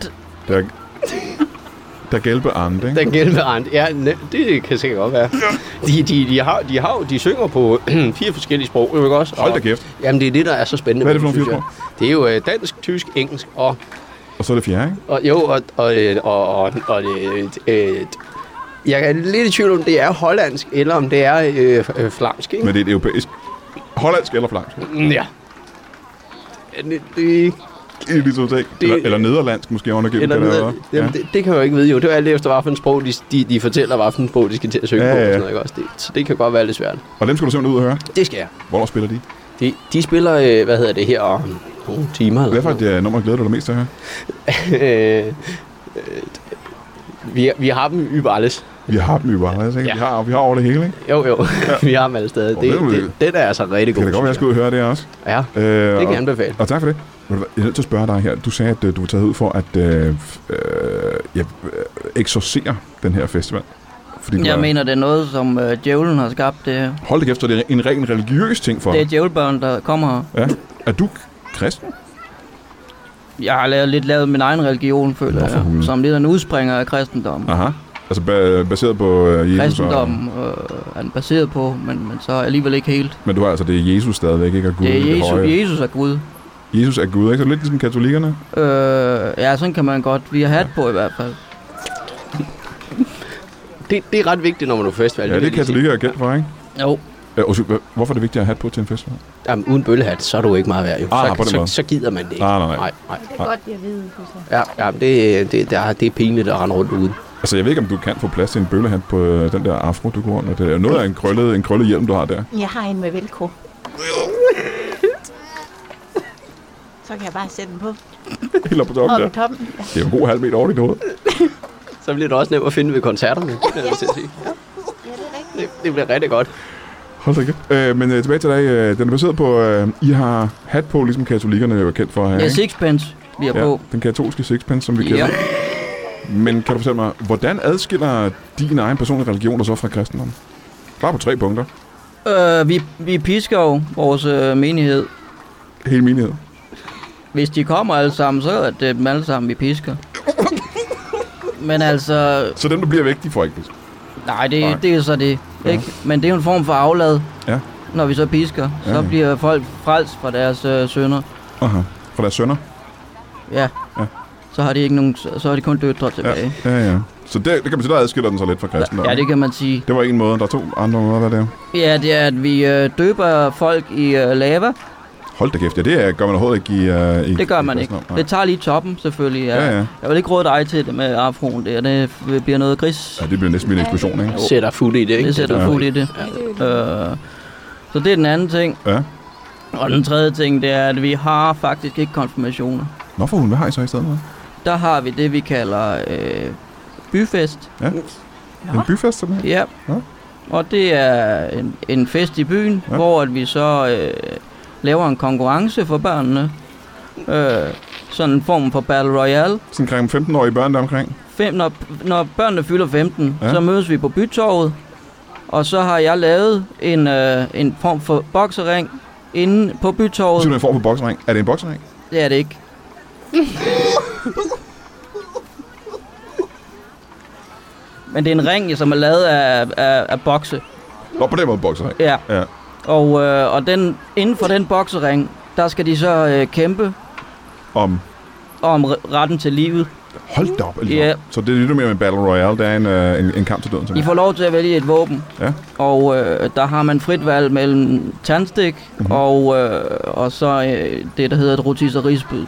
Der Gelbe And, ikke? Der Gelbe And, ja, det kan sikkert godt være. De synger på 4 forskellige sprog, ikke også? Hold da kæft. Jamen, det er det, der er så spændende. Hvad er det for nogle 4 sprog? Det er jo dansk, tysk, engelsk og... Og så er det 4, ikke? Jeg er lidt i tvivl om, det er hollandsk, eller om det er flamsk, ikke? Men det er et europæisk... Hollandsk eller flamsk? Ja. Det eller nederlandsk måske undergivet. Det kan jeg jo ikke vide jo. Det er alt efter, hvad for en sprog de fortæller, hvad for en sprog de skal til at synge på. Og sådan noget, ikke også? Så det kan godt være lidt svært. Og dem skal du simpelthen ud og høre? Det skal jeg. Hvornår spiller de? De spiller, her om nogle timer. Hvad for et nummer glæder du dig mest til at høre? Vi har dem überalles. Vi har dem überalles, ikke? Ja. Vi har over det hele, ikke? Jo. Ja. Vi har dem alle steder. Det er altså rigtig godt. Det kan da godt være, jeg skal ud og høre det også. Ja, det kan jeg anbefale. Og tak for det. Jeg er nødt til at spørge dig her. Du sagde, at du var taget ud for at eksorcere den her festival. Fordi jeg mener, det er noget, som djævlen har skabt. Det. Hold da kæft, så det er en ren religiøs ting for dig. Det er djævelbørn, der kommer her. Ja. Er du kristen? Jeg har lavet min egen religion, føler jeg, som lidt en udspringer af kristendommen. Aha. Altså baseret på Jesus? Kristendommen er den baseret på, men så alligevel ikke helt. Men du har altså, det er Jesus stadigvæk, ikke? Og Gud, det er Jesus er Gud. Jesus er Gud, ikke? Så lidt ligesom katolikkerne? Ja, sådan kan man godt. Vi har hat på i hvert fald. Det er ret vigtigt, når man er på festival. Ja, det er katolikker er kendt for, ikke? Jo. Hvorfor er det vigtigt at have hat på til en festival? Jamen, uden bøllehat, så er du ikke meget værd. Så gider man det ikke. Nej. Det er godt, jeg ved, Ja, det er pinligt at rende rundt uden. Altså, jeg ved ikke, om du kan få plads til en bøllehat på den der afro, du går under. Det er noget af en krøllet hjelm, du har der. Jeg har en med velcro. Så kan jeg bare sætte den på. Helt op på toppen, der. Ja. Det er jo en god halv meter over dit hoved. Så bliver det også nemt at finde ved koncerterne. Det bliver rigtig godt. Hold da ikke. Men tilbage til dig. Den er baseret på, I har hat på, ligesom katolikkerne er kendt for her. Det er sixpence, vi har på. Den katolske sixpence, som vi kender. Men kan du fortælle mig, hvordan adskiller din egen personlige religion der så fra kristendommen? Bare på 3 punkter. Vi pisker jo vores menighed. Hele menighed? Hvis de kommer alle sammen, så er det dem alle sammen, vi pisker. Men altså... Så dem, der bliver væk, de får ikke pisk? Nej, det er så det. Ja. Ikke? Men det er jo en form for aflad, når vi så pisker. Så bliver folk frelst fra deres sønner. Aha, fra deres sønner? Ja. Så har de ikke nogen, så har de kun døtre tilbage. Ja. Så det kan man sige, der adskiller den så lidt fra kristendommen. Ja, det kan man sige. Det var en måde, der er 2 andre måder, hvad det er? Ja, det er, at vi døber folk i lava. Hold da kæft, det gør man overhovedet ikke i det gør man ikke. Nej. Det tager lige toppen, selvfølgelig. Ja. Jeg vil ikke råde dig til det med afroen der. Det bliver noget gris. Ja, det bliver næsten en eksplosion, ikke? Det sætter fuld i det, ikke? Det sætter fuld i det. Så det er den anden ting. Ja. Og den tredje ting, det er, at vi har faktisk ikke konfirmationer. Nå for hun, hvad har I så i stedet med? Der har vi det, vi kalder byfest. Ja. En byfest, simpelthen? Ja. Og det er en fest i byen, hvor at vi så laver en konkurrence for børnene. Sådan en form for Battle Royale. Sådan omkring 15-årige børn der omkring? Når børnene fylder 15, så mødes vi på Bytorvet. Og så har jeg lavet en form for boksering inde på Bytorvet. Så er det en form for boksering? Er det en boksering? Det er det ikke. Men det er en ring, som er lavet af bokse. Nå, på den måde boksering? Ja. Og den, inden for den boksering, der skal de så kæmpe om retten til livet. Hold da op. Ja. Så det er lidt mere med Battle Royale, det er en kamp til døden. I får lov til at vælge et våben. Ja. Og der har man frit valg mellem tandstik og så det, der hedder et rotisserie-spyd.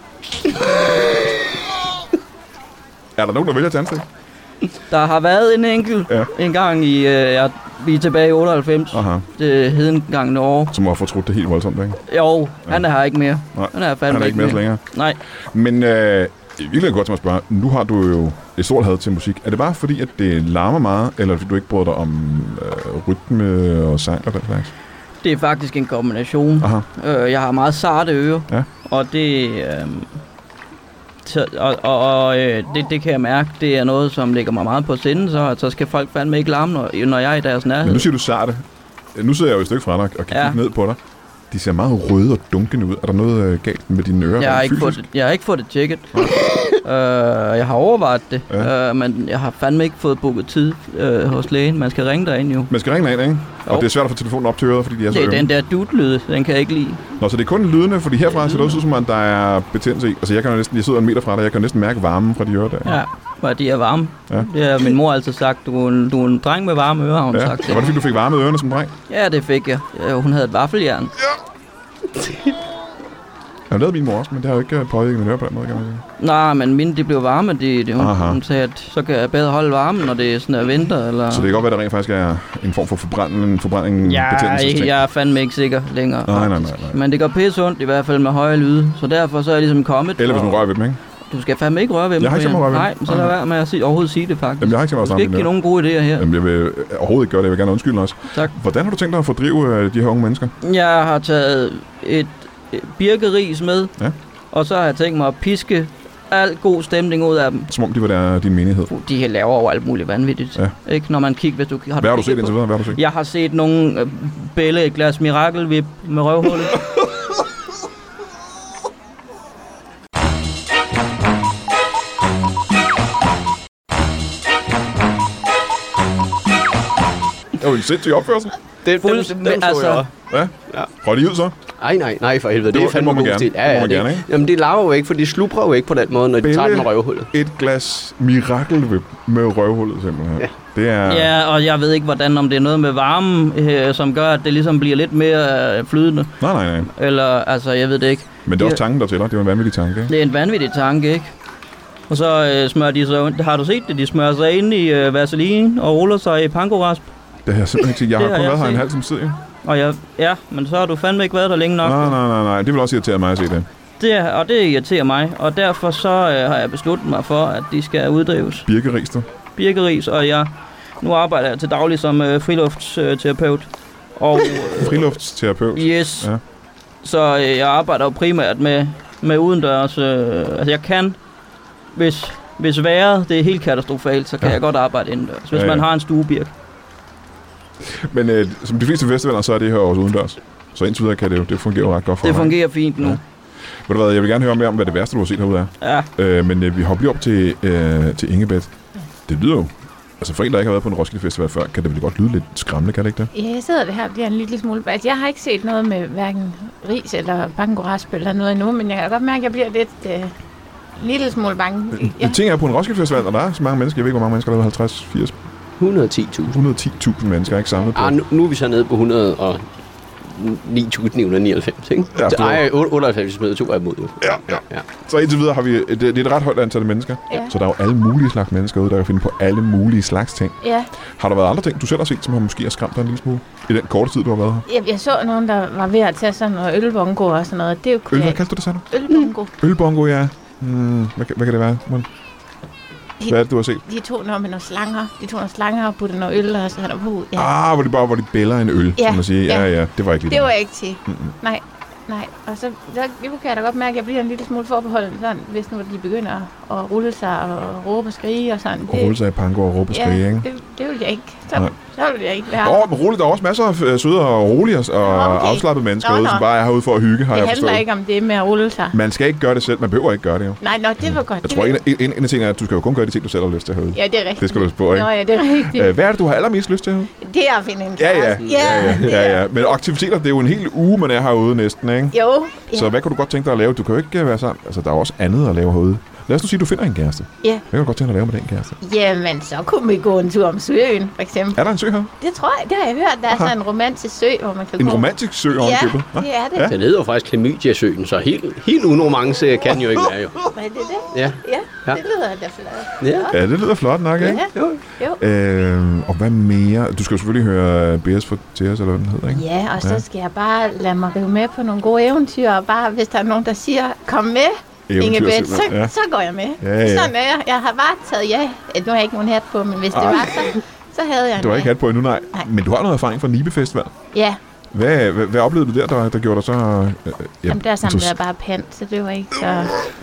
Er der nogen, der vælger tandstik? Der har været en enkelt en gang i... vi er tilbage i 98. Aha. Det hed en gang i Norge. Som har fortrudt det helt voldsomt, ikke? Jo, han er her ikke mere. Nej, han er ikke mere så længere. Nej. Men virkelig godt til at spørge. Nu har du jo et stort had til musik. Er det bare fordi, at det larmer meget, eller fordi du ikke bryder dig om rytme og sang og den slags? Det er faktisk en kombination. Jeg har meget sarte ører, og det... det kan jeg mærke, det er noget, som ligger mig meget på sinde, så skal folk fandme ikke larme, når jeg er i deres nærhed. Men nu siger du sarte. Nu sidder jeg jo et stykke fra dig og kan kigge ned på dig. De ser meget røde og dunkende ud. Er der noget galt med dine ører? Jeg har ikke fået det tjekket. Jeg har overvejet det, men jeg har fandme ikke fået booket tid hos lægen. Man skal ringe derind jo. Man skal ringe derind, ikke? Og det er svært at få telefonen op til øret, fordi de er så ømme. Det er den der dut-lyd, den kan jeg ikke lide. Nå, så det er kun lydene, fordi herfra ser det også ud som om, der er betændelse i. Altså jeg sidder en meter fra dig, jeg kan næsten mærke varmen fra de ører der. Ja, for de er varme. Ja. Det har min mor altid sagt, du er en dreng med varme ører, har hun sagt. Ja, var det fordi, du fik varme ørerne som dreng? Ja, det fik jeg. Hun havde et vaffeljern. Ja. Jeg har lavet min mor også, men det har jo ikke påvirket mine ører på den måde, kan man sige. Nej, men mine, de blev varme. Hun sagde, at så kan jeg bedre holde varmen, når det er sådan en vinter. Eller... Så det kan godt være, at der rent faktisk er en form for forbrænding betændelsesting? Jeg er fandme ikke sikker længere. Nej. Men det går pisse ondt i hvert fald med høje lyde, så derfor så er jeg ligesom kommet. Eller hvis man rører ved dem, ikke? Du skal fandme ikke røre ved dem. Jeg har ikke så meget Nej, så lad være med at overhovedet sige det, faktisk. Jamen, jeg har ikke så meget du skal ikke give nogen gode idéer her. Jamen, jeg vil overhovedet ikke gøre det. Jeg vil gerne undskylde også. Tak. Hvordan har du tænkt dig at fordrive de her unge mennesker? Jeg har taget et birkeris med, og så har jeg tænkt mig at piske al god stemning ud af dem. Som om de var der din menighed. De laver over alt muligt vanvittigt. Ja. Ikke? Når man kigger, hvis du har... Hvad har du set indtil videre? Hvad har du set? Jeg har set nogle bælle et glas mirakelvip med røvhullet. Det var en sindssyg opførsel. Det altså, ja. Røg de ud så? Nej, for helvede. Det er fandme god stil. Ja, det. Jamen, det laver jo ikke, for de slubrer jo ikke på den måde, når de tager den med røvhullet. Et glas mirakelvip med røvhullet simpelthen. Ja. Det er... Ja, og jeg ved ikke, om det er noget med varme, som gør, at det ligesom bliver lidt mere flydende. Nej. Eller, altså, jeg ved det ikke. Men det er også tanken, der tæller. Det er en vanvittig tanke, ikke? Det er en vanvittig tanke, ikke? Og så smører de så... Har du set det? De smører sig ind i vaseline og ruller sig i pankorasp. Det har jeg simpelthen ikke set. Jeg har kun været her en halv time siden. Og men så har du fandme ikke været der længe nok. Nej. Det vil også irritere mig at se det. Det irriterer mig, og derfor så har jeg besluttet mig for, at de skal uddrives. Birkeris, og nu arbejder jeg til daglig som friluftsterapeut. Og friluftsterapeut? Yes. Ja. Så jeg arbejder jo primært med udendørs. Altså jeg kan, hvis vejret det er helt katastrofalt, så kan jeg godt arbejde indendørs, hvis man har en stuebirk. Men som de fleste festivaler, så er det her også udendørs. Så indtil videre kan det fungerer ret godt for det fungerer fint nu. Ja. Ved du hvad, jeg vil gerne høre mere om, hvad det værste, du har set herude er. Ja. Men vi hopper lige op til Ingebeth. Det lyder jo... Altså for en, der ikke har været på en Roskilde Festival før, kan det vel godt lyde lidt skræmmende, kan det ikke det? Ja, jeg sidder det her og bliver en lille smule... Altså, jeg har ikke set noget med hverken ris eller pankorasp eller noget endnu, men jeg kan godt mærke, at jeg bliver lidt... lille smule bange. Ja. Ting er på en Roskilde Festival, og der er så mange mennesker. Jeg ved ikke, hvor mange mennesker der er. 50, 80... 110.000 mennesker, ikke samlet på. Nu er vi så nede på 9.999, ikke? Ja, nej, 98 smed 2 er imod. Ja. Så indtil videre har vi det er et ret højt antal af mennesker. Ja. Så der er jo alle mulige slags mennesker ude, der kan finde på alle mulige slags ting. Ja. Har der været andre ting, du selv har set, som har måske skræmt dig en lille smule i den korte tid, du har været her? Jeg så nogen, der var ved at tage sådan noget ølbongo og sådan noget. Det er jo hvad kaldte du det, sagde du? Ølbongo. Ølbongo, ja. Hvad kan det være? Hvad er det, du har set? De tog nogle slanger og puttede noget øl og så der på. Ja. Hvor de bæller en øl, som man siger. Ja, det var ikke lige det. Var ikke til. Nej. Og så kan jeg da godt mærke, at jeg bliver en lille smule forbeholden, sådan, hvis nu de begynder at rulle sig og råbe og skrige og sådan. Rulle sig i panko og råbe og skrige, ikke? Det vil jeg ikke. Så vil jeg ikke være. Men roligt, der er også masser af søde og rolige og afslappede mennesker ude, som bare er herude for at hygge, har jeg forstået. Det handler ikke om det med at rulle sig. Man skal ikke gøre det selv, man behøver ikke gøre det jo. Nej, det var godt. Jeg tror, en af tingene er, at du skal jo kun gøre de ting, du selv har lyst til herude. Ja, det er rigtigt. Det skal du spørge, ikke? Nå, ja, det er rigtigt. Hvad er det, du har allermest lyst til herude? Det er at finde en kæreste. Ja. Men aktiviteter, det er jo en hel uge, man er herude næsten, ikke? Jo. Så hvad kunne du godt tænke dig at lave? Du kan jo ikke være sådan. Altså, der er også andet at lave herude. Lad os nu sige, at du finder en kæreste. Ja. Hvad kan du godt tænke dig at lave med den kæreste? Jamen, så kunne vi gå en tur om Søøen, for eksempel. Er der en sø her? Det tror jeg, det har jeg hørt. Der er sådan en romantisk sø, hvor man kan gå. En romantisk sø ovenkøbet? Ja, det er det. Ja. Den hedder jo faktisk Klamydia-søen, så helt uden romance kan jo ikke være jo. Hvad er det? Ja. Det lyder da flot. Ja, det lyder flot nok, ikke? Jo. Og hvad mere? Du skal jo selvfølgelig høre BS for Teres, eller hvad den hedder, ikke? Ja, og så skal jeg bare lade mig rive med på nogle gode eventyr, og bare, hvis der er nogen, der siger, kom med, Ingebeth, så går jeg med. Ja. Sådan er jeg. Jeg har bare taget Nu har jeg ikke nogen hat på, men hvis det var, så havde jeg Du har ikke hat på endnu, nej. Men du har noget erfaring fra Nibe Festival. Ja. Hvad oplevede du der gjorde dig så... Jamen, der samlede jeg bare pant, så det var ikke så...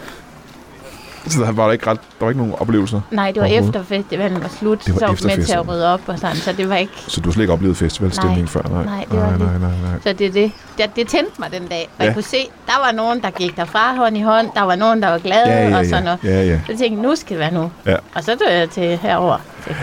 Så der var ikke nogen oplevelser? Nej, det var efter festivalen var slut, så var med til at rydde op og sådan, så det var ikke... Så du har slet ikke oplevet festivalstemning før? Nej, det var det. Så det er det. Det tændte mig den dag, og jeg kunne se, der var nogen, der gik derfra hånd i hånd, der var nogen, der var glade og sådan noget. Ja. Så jeg tænkte, nu skal det være nu. Ja. Og så tog jeg til herover.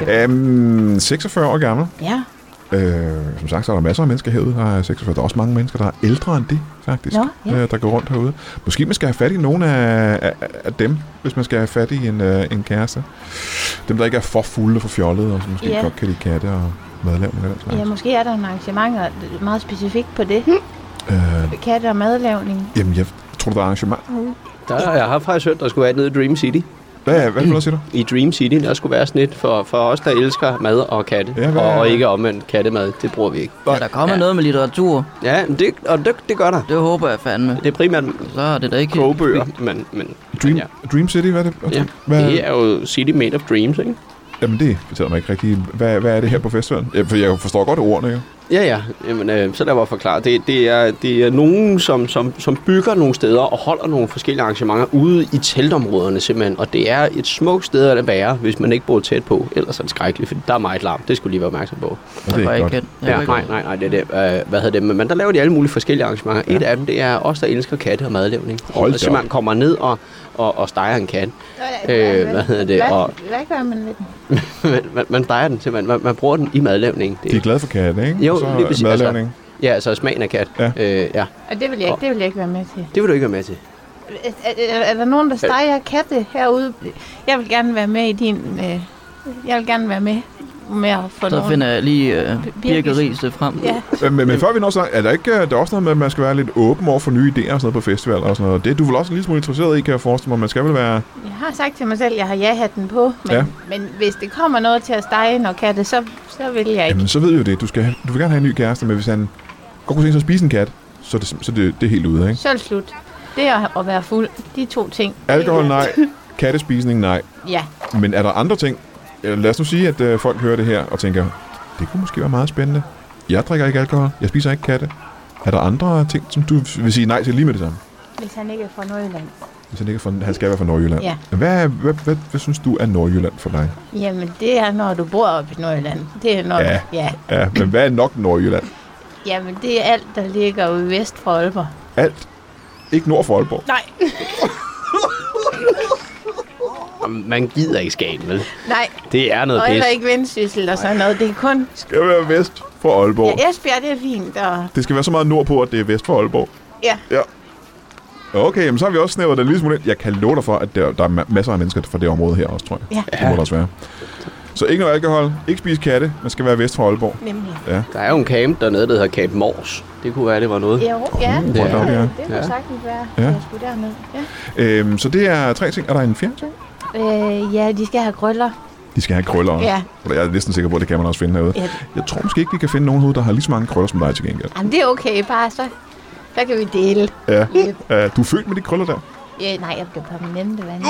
46 år gammel. Ja. Som sagt, så er der masser af mennesker herude, der er 46. Der er også mange mennesker, der er ældre end det, faktisk, der går rundt herude. Måske man skal have fat i nogle af dem, hvis man skal have fat i en kæreste. Dem, der ikke er for fulde og for fjollede, og som måske godt kan lide katte og madlavning. Ja, måske er der en arrangement meget specifikt på det. Katte og madlavning. Jamen, jeg tror, der er arrangement. Jeg har faktisk hørt, der skulle være nede i Dream City. Hvad siger du? I Dream City, der skulle være sådan et for os, der elsker mad og katte. Og ikke omvendt kattemad. Det bruger vi ikke. Ja, der kommer noget med litteratur. Ja, det gør der. Det håber jeg fandme. Det er primært så er det da ikke kogebøger, men Dream City, hvad er det? Ja, det er jo City Made of Dreams, ikke? Jamen det fortæller mig ikke rigtigt. Hvad er det her på festivalen? Ja, for jeg forstår godt ordene, jo. Ja. Jamen, så lad mig forklare. Det er nogen, som bygger nogle steder og holder nogle forskellige arrangementer ude i teltområderne simpelthen. Og det er et smukt sted at være, hvis man ikke bor tæt på. Ellers er det skrækkeligt, for der er meget larm. Det skulle lige være opmærksom på. Og det er ikke godt. Nej, det er det. Hvad hedder det? Men der laver de alle mulige forskellige arrangementer. Ja. Et af dem, det er os, der elsker katte og madlavning. Og simpelthen kommer ned og steger en kat. Hvad hedder det? Hvad gør man med den? man steger den simpelthen. Man bruger den i madlavning. De er glade for katte, ikke? Jo, lige præcis. Madlavning. Ja, altså smagen af kat. Ja. Ja. Og det vil jeg ikke være med til. Det vil du ikke være med til. Er der nogen, der steger katte herude? Jeg vil gerne være med i din... Jeg vil gerne være med at få så finder jeg lige birkeriset frem. Ja. Men før vi når så er der ikke der er også noget med, at man skal være lidt åben over for nye idéer og sådan noget på festival og sådan noget. Det er du vel også en lille smule interesseret i, kan jeg forestille mig. Man skal vel være... Jeg har sagt til mig selv, at jeg har ja-hatten på, men hvis det kommer noget til at stege noget katte, så vil jeg ikke. Jamen, så ved vi jo det. Du vil gerne have en ny kæreste, men hvis han godt kunne tænke sig at spise en kat, så det er helt ude, ikke? Så er det slut. Det at være fuld, de to ting. Alkohol, nej. Kattespisning, nej. Ja. Men er der andre ting? Lad os nu sige, at folk hører det her og tænker, det kunne måske være meget spændende. Jeg drikker ikke alkohol. Jeg spiser ikke katte. Er der andre ting, som du vil sige nej til lige med det samme? Hvis han ikke er fra Nordjylland. Hvis han ikke er fra, han skal være fra Nordjylland. Ja. Hvad synes du er Nordjylland for dig? Jamen, det er, når du bor oppe i Nordjylland. Det er når ja, men hvad er nok Nordjylland? Jamen, det er alt, der ligger ude vest for Aalborg. Alt? Ikke nord for Aalborg? Nej. Man gider ikke Skagen, vel? Nej. Det er noget pis. Og heller ikke Vendsyssel og sådan noget. Det er kun... Skal være vest for Aalborg. Ja, Esbjerg, det er fint. Og... Det skal være så meget nordpå, at det er vest for Aalborg. Ja. Okay, men så har vi også snævret det lige smule ind. Jeg kan love dig for, at der er masser af mennesker fra det område her også, tror jeg. Ja. Det må der også være. Så ikke noget alkohol, ikke spise katte, man skal være vest for Aalborg. Nemlig. Ja. Der er jo en camp dernede, der hedder Camp Mors. Det kunne være, det var noget. Jo, det kunne sagtens være. Jeg skulle derned. Ja. Så det er 3 ting. Er der en 4 ting? Ja, de skal have krøller. De skal have krøller også. Ja. Jeg er næsten sikker på, at det kan man også finde herude. Ja. Jeg tror måske ikke, vi kan finde nogen herude, der har lige så mange krøller som dig til gengæld. Jamen, det er okay. Bare så kan vi dele. Ja. Du er født med de krøller der? Ja, nej, jeg bliver permanente vand.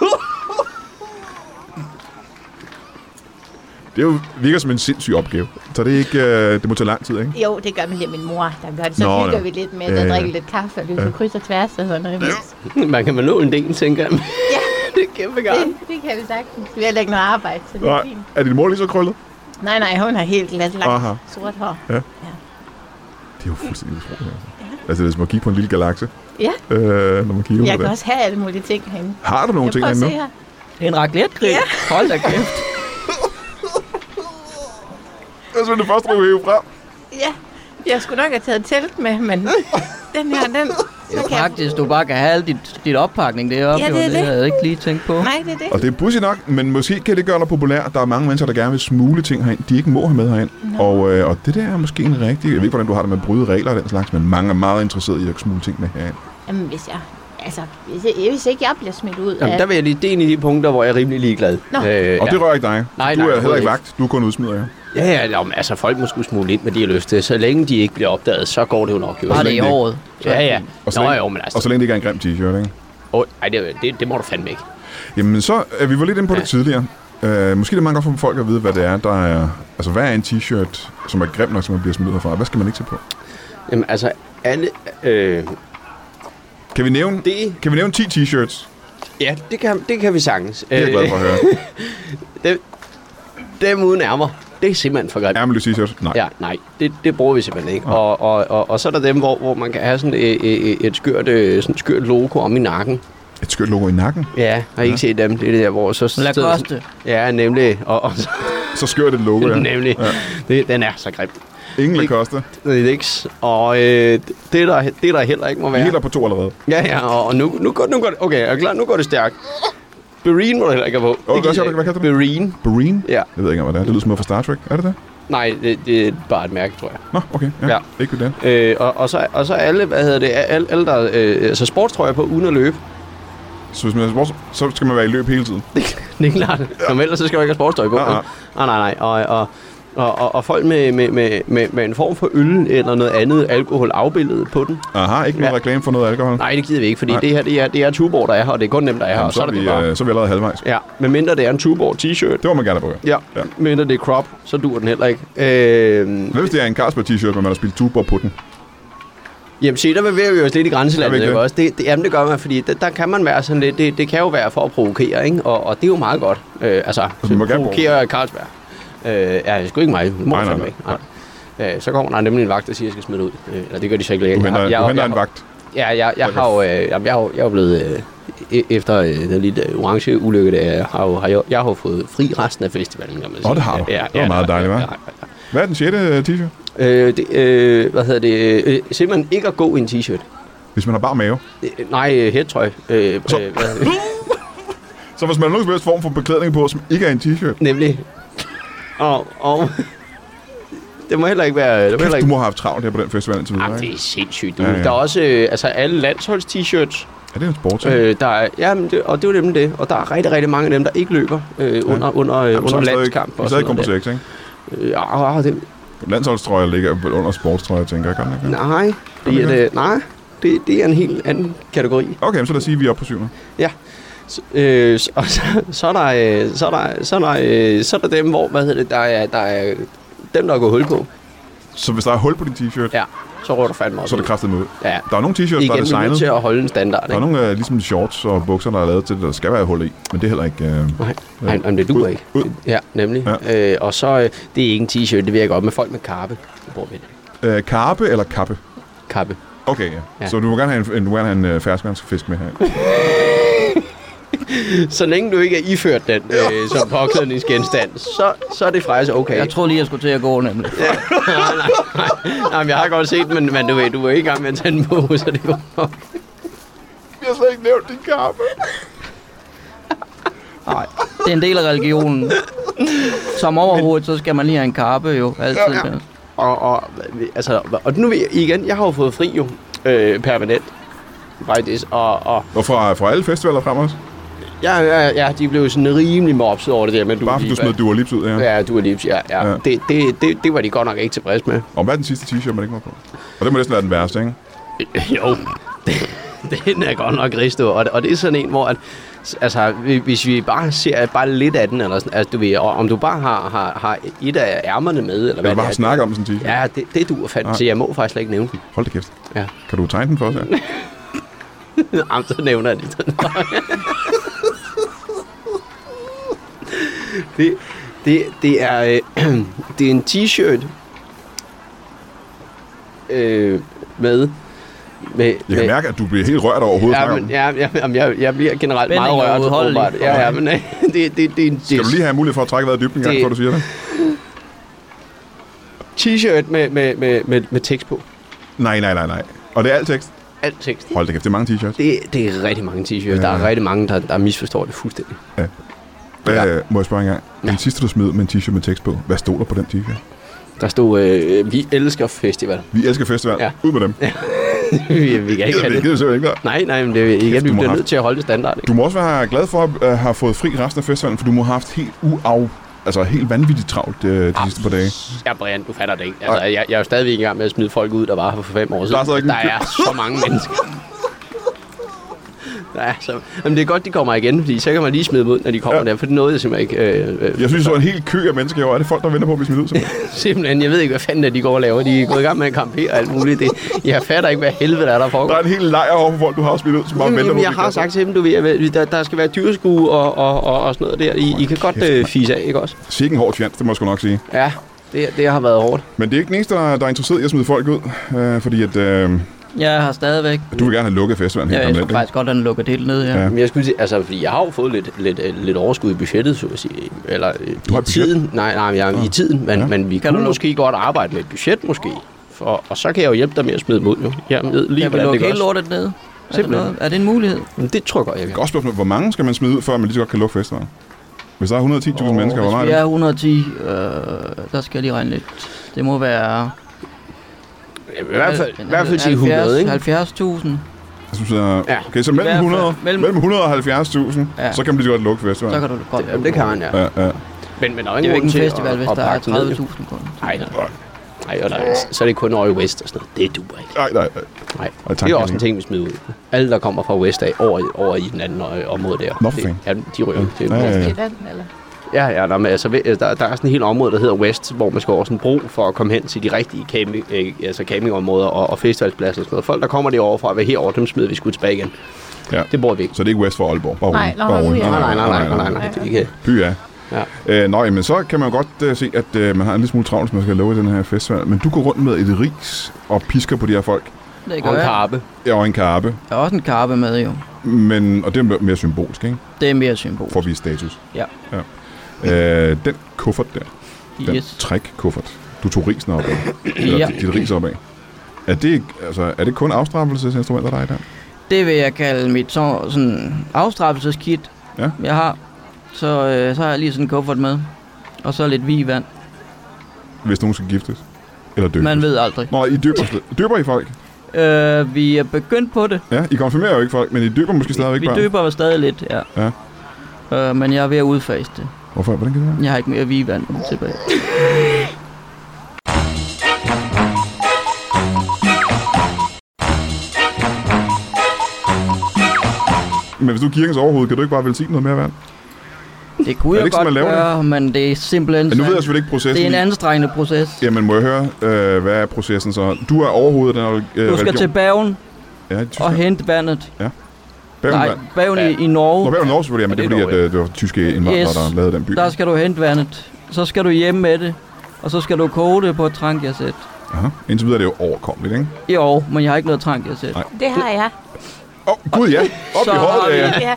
Det jo virker som en sindssyg opgave. Så det er ikke, det må tage lang tid, ikke? Jo, det gør min mor, der gør det. Så hygger vi lidt med at drikke lidt kaffe og løse kryds og tværs og sådan noget. Man kan vel nå en del, tænker jeg. Ja. Det er kæmpe godt. Det kan vi sagtens. Vi har ikke noget arbejde, så det er fint. Er din mor lige så krøllet? Nej, hun har helt glat langt sort hår. Ja. Det er jo fuldstændig utroligt. Altså, hvis man kigger på en lille galakse. Ja. Når man kigger jeg på kan også have alle mulige ting herinde. Har du nogle ting herinde nu? Det er en raclette-grill. Ja. Hold da kæft. Det er det første, du hiver frem. Ja, jeg skulle nok have taget telt med, men den her, den... Det er praktisk, du bare kan have alt dit oppakning deroppe. Ja, det havde jeg ikke lige tænkt på. Nej, det er det. Og det er pudsigt nok, men måske kan det gøre dig populær. Der er mange mennesker, der gerne vil smule ting herind, de ikke må have med herind. Og det der er måske en rigtig... Jeg ved ikke, hvordan du har det med at bryde regler og den slags, men mange er meget interesserede i at smule ting med herind. Jamen, hvis ikke jeg bliver smidt ud. Jamen, der vil jeg lige... Det er en af de punkter, hvor jeg er rimelig ligeglad. Og det rører ikke dig. Nej, du er heller ikke vagt. Du er kun udsmider, ja. Ja, altså folk må sgu smule ind med de har lyst til. Så længe de ikke bliver opdaget, så går det jo nok. Bare det i året. Ja. Og så længe det ikke er en grim t-shirt, ikke? Nej, det må du fandme ikke. Jamen så, vi var lidt inde på det tidligere. Måske det er meget godt for folk at vide, hvad det er, der er... Altså, hvad er en t-shirt, som er grim nok, som man bliver smidt herfra? Hvad skal man ikke tage på? Jamen, altså, alle... Kan vi nævne 10 t-shirts? Ja, det kan vi sagtens. Det er jeg glad for at høre. Dem uden ærmer. Det er simpelthen for grimt. Ærmeløs t-shirt? Nej. Ja, nej. Det bruger vi simpelthen ikke. Og så er der dem, hvor man kan have sådan et skørt logo om i nakken. Et skørt logo i nakken? Ja, har I ikke set dem? Det er det der, hvor så... Lacoste. Ja, nemlig. Og så skørt et logo, ja. Nemlig. Ja. Den er så grim. Ingen Lacoste. Det er ikke. Og det der heller ikke må være. Vi hælder på 2 allerede. Ja, og nu går det... Okay, jeg er klar, nu går det stærkt. Bereen må du heller ikke have på. Hvad kalder du det? Bereen. Bereen? Ja. Jeg ved ikke, hvad det er. Det lyder som noget fra Star Trek. Er det det? Nej, det er bare et mærke, tror jeg. Nå, okay. Ja. Ikke ved den. Og så alle, alle der altså sportstrøjer på uden at løbe. Så hvis man er sport, så skal man være i løb hele tiden. Det er klart. Som ellers så skal du ikke have sportstøj på. Nej. Og folk med en form for øl eller noget andet alkohol afbildet på den. Aha, ikke noget reklame for noget alkohol? Nej, det gider vi ikke, fordi det her det er Tuborg, der er her, og det er kun dem, der er her. Jamen, så er vi allerede halvvejs. Ja, men mindre det er en Tuborg t-shirt. Det må man gerne bruge. Ja, mindre det er crop, så dur den heller ikke. Hvis det er en Carlsberg t-shirt, men man har spillet Tuborg på den? Jamen se, der bevæger vi os lidt i grænselandet, ikke også? Jamen det gør man, fordi der kan man være sådan lidt, det kan jo være for at provokere, ikke? Og det er jo meget godt. Så provokere Carlsberg. Ja, det sgu ikke mig. Det må jeg ikke. Så kommer der nemlig en vagt, der siger, at jeg skal smide ud. Eller det gør de så ikke. Du henter en vagt? Ja, jeg har jo blevet... Efter den lille orange ulykke, jeg har fået fri resten af festivalen. Det har du. Det var meget dejligt, hva'? Hvad er den 6. t-shirt? Simpelthen ikke at gå i en t-shirt. Hvis man har bare mave? Nej, hættrøj. Så hvis man har nogen som helst form for beklædning på, som ikke er en t-shirt? Nemlig. Og det må heller ikke være... Du må have haft travlt her på den festival indtil videre, det er sindssygt. Ja. Der er også alle landsholds-t-shirts. Er det en sport? Og det er jo nemlig det. Og der er rigtig, rigtig mange af dem, der ikke løber under landskamp. Det er stadig kun på 6, ikke? Landsholdstrøjer ligger under sportstrøjer, tænker jeg godt. Nej, det er en helt anden kategori. Okay, så lad os sige, at vi er oppe på 7. Ja. Så er der dem, hvor der er dem, der går hul på. Så hvis der er hul på din t-shirt? Ja. Så rører du fandme også. Så er det kraftigt med ud. Ja. Der er nogle t-shirts, der er designet. Igen, til at holde en standard. Der er nogle ligesom shorts og bukser, der er lavet til det, der skal være hul i. Men det er heller ikke... Nej, men det duer ikke. Ja, nemlig. Ja. Og så, det er ikke en t-shirt, det virker godt med folk med karpe. Karpe eller kappe? Kappe. Okay, ja. Så du må gerne have en ferskvandsfisk med her. Så længe du ikke er iført den som påklædningsgenstand, så er det faktisk okay. Jeg tror lige, jeg skulle til at gå nemlig. Ja. Nej, jeg har godt set, men du er ikke i gang med at tage den på, så det går nok. Vi har slet ikke nævnt din kappe. Nej, det er en del af religionen. Som overhovedet, så skal man lige have en kappe jo, altid. Ja. Og nu igen, jeg har jo fået fri jo, permanent. Faktisk, og fra alle festivaler frem også? Ja, de blev sådan rimelig mopset over det der med bare fordi du smed Dua Lips ud, ja. Ja, Dua Lips, ja. Det var de godt nok ikke tilfreds med. Og hvad er den sidste t-shirt, man ikke må på? Og det må næsten være den værste, ikke? Jo, den er godt nok ristet, og det er sådan en, hvor at, altså, hvis vi bare ser bare lidt af den, eller sådan, altså, du ved, om du bare har et af ærmerne med, eller hvad bare snakke om sådan en t-shirt? Ja, det duer fandme, så jeg må faktisk slet ikke nævne den. Hold da kæft. Ja. Kan du tegne den for os her? Jamen, så nævner jeg det. Det er en t-shirt med jeg kan mærke, at du bliver helt rørt over hovedet. Jeg bliver generelt meget rørt. Ja, men skal du lige have mulighed for at trække vejret i dybden gang, før du siger det? T-shirt med tekst på. Nej. Og det er alt tekst? Alt tekst. Hold da kæft, det er mange t-shirts. Det er rigtig mange t-shirts. Ja. Der er rigtig mange, der misforstår det fuldstændig. Ja. Må jeg spørge en gang? Den sidste, du smed med en t-shirt med tekst på, hvad stod der på den t-shirt? Der stod, vi elsker festival. Vi elsker festival? Ja. Ud med dem. Ja. vi kan ikke have det. Nej, men det er igen, vi bliver nødt til at holde det standard. Ikke? Du må også være glad for at have fået fri resten af festivalen, for du må have haft helt vanvittigt travlt de sidste par dage. Ja, Brian, du fatter det ikke. Altså, jeg er jo stadigvæk i gang med at smide folk ud, der var her for 5 år siden. Der er så mange mennesker. Ja, men det er godt, de kommer igen, fordi så kan man lige smide dem ud, når de kommer der, for det nåede jeg simpelthen ikke. Jeg synes, så en hel kø af mennesker herovre. Er det folk, der venter på at blive smidt ud? Simpelthen, jeg ved ikke, hvad fanden de går og laver. De er gået i gang med at campere og alt muligt. Jeg fatter ikke, hvad helvede der foregår. Der er en hel lejr over for folk, du har smidt ud, som bare venter på. Jeg har sagt til dem, du ved, der skal være dyreskue og sådan noget der. I kan godt fise af, ikke også? Sikke en hård fjans, det må jeg sgu nok sige. Ja, det har været hårdt. Men det er ikke den eneste, der er interesseret i at smide folk ud, fordi at... Jeg har stadigvæk... Du vil gerne have lukket festivalen helt permanent, jeg faktisk godt have den lukket helt ned, ja. Men jeg skulle sige, altså, fordi jeg har jo fået lidt overskud i budgettet, så at sige. Eller i tiden. Nej, i tiden. Men vi kan måske godt arbejde med et budget, måske. Og så kan jeg jo hjælpe dig med at smide dem ud, jo. Jeg vil lukke helt lortet ned. Er det en mulighed? Men det tror jeg godt, jeg kan. Godt spørgsmål. Hvor mange skal man smide ud, før man lige så godt kan lukke festivalen? Hvis der er 110.000 mennesker, hvor meget? Hvis vi er 110, der skal jeg lige regne lidt. Det må være... I hvert fald til 100, ikke? 70.000. Okay, så mellem 100 og 70.000, så kan man lige godt lukke festivalen. Så kan du godt det kan han, ja. Men der er jo ikke en festival, hvis der er 30.000 kunder. Nej, og så er det kun over i West og sådan noget. Det duer ikke. Nej. Det er også en ting, vi smider ud. Alle, der kommer fra West af over i den anden område der. Nå, for fanden. Ja, de ryger. Eller? Ja, der er sådan et helt område, der hedder West, hvor man skal over sådan en bro for at komme hen til de rigtige campingområder og festivalspladser og sådan noget. Folk, der kommer derovre fra at være herovre, dem smider vi sgu tilbage igen. Ja. Det bor vi ikke. Så det er ikke West for Aalborg? Nej. Det er ikke. By er. Ja. Men så kan man jo godt se, at man har en lille smule travlt, hvis man skal love den her festival. Men du går rundt med et ris og pisker på de her folk. Og en karpe. Ja, og en karpe. Der er også en karpe med, jo. Og det er mere symbolsk, ikke? Det er mere symbolsk. For at vise status. Ja. Den kuffert der. Den træk-kuffert. Du tog risen op af. Dit ris op af. Er det kun afstraffelsesinstrumenter, der er i der? Det vil jeg kalde mit sådan afstraffelseskit, jeg har. Så har jeg lige sådan en kuffert med. Og så lidt vand. Hvis nogen skal giftes? Eller døbes? Man ved aldrig. Nå, I døber I folk? Vi er begyndt på det. Ja, I konfirmerer jo ikke folk, men I døber måske stadigvæk børn? Vi døber stadig lidt, ja. Men jeg er ved at udfase det. Hvorfor? Hvordan kan det være? Jeg har ikke mere vand tilbage. Men hvis du er kirkens overhoved, kan du ikke bare velsigne noget mere vand? Det kunne jeg godt gøre, men det er simpelthen... nu ved jeg selvfølgelig ikke processen. Det er en anstrengende proces. Jamen, må jeg høre, hvad er processen så? Du er overhovedet af den religion. Du skal til Bergen og hente vandet. Ja. Bergen i Norge. Nå, Bergen i Norge selvfølgelig, men det er fordi, at det var tyske indvandrere, der lavede den by. Der skal du hente vandet. Så skal du hjem med det. Og så skal du koge det på et trankjærsæt. Aha. Indtil videre er det jo overkommeligt, ikke? Jo, men jeg har ikke noget trankjærsæt. Det har jeg. Gud ja. Op i håret. Ja.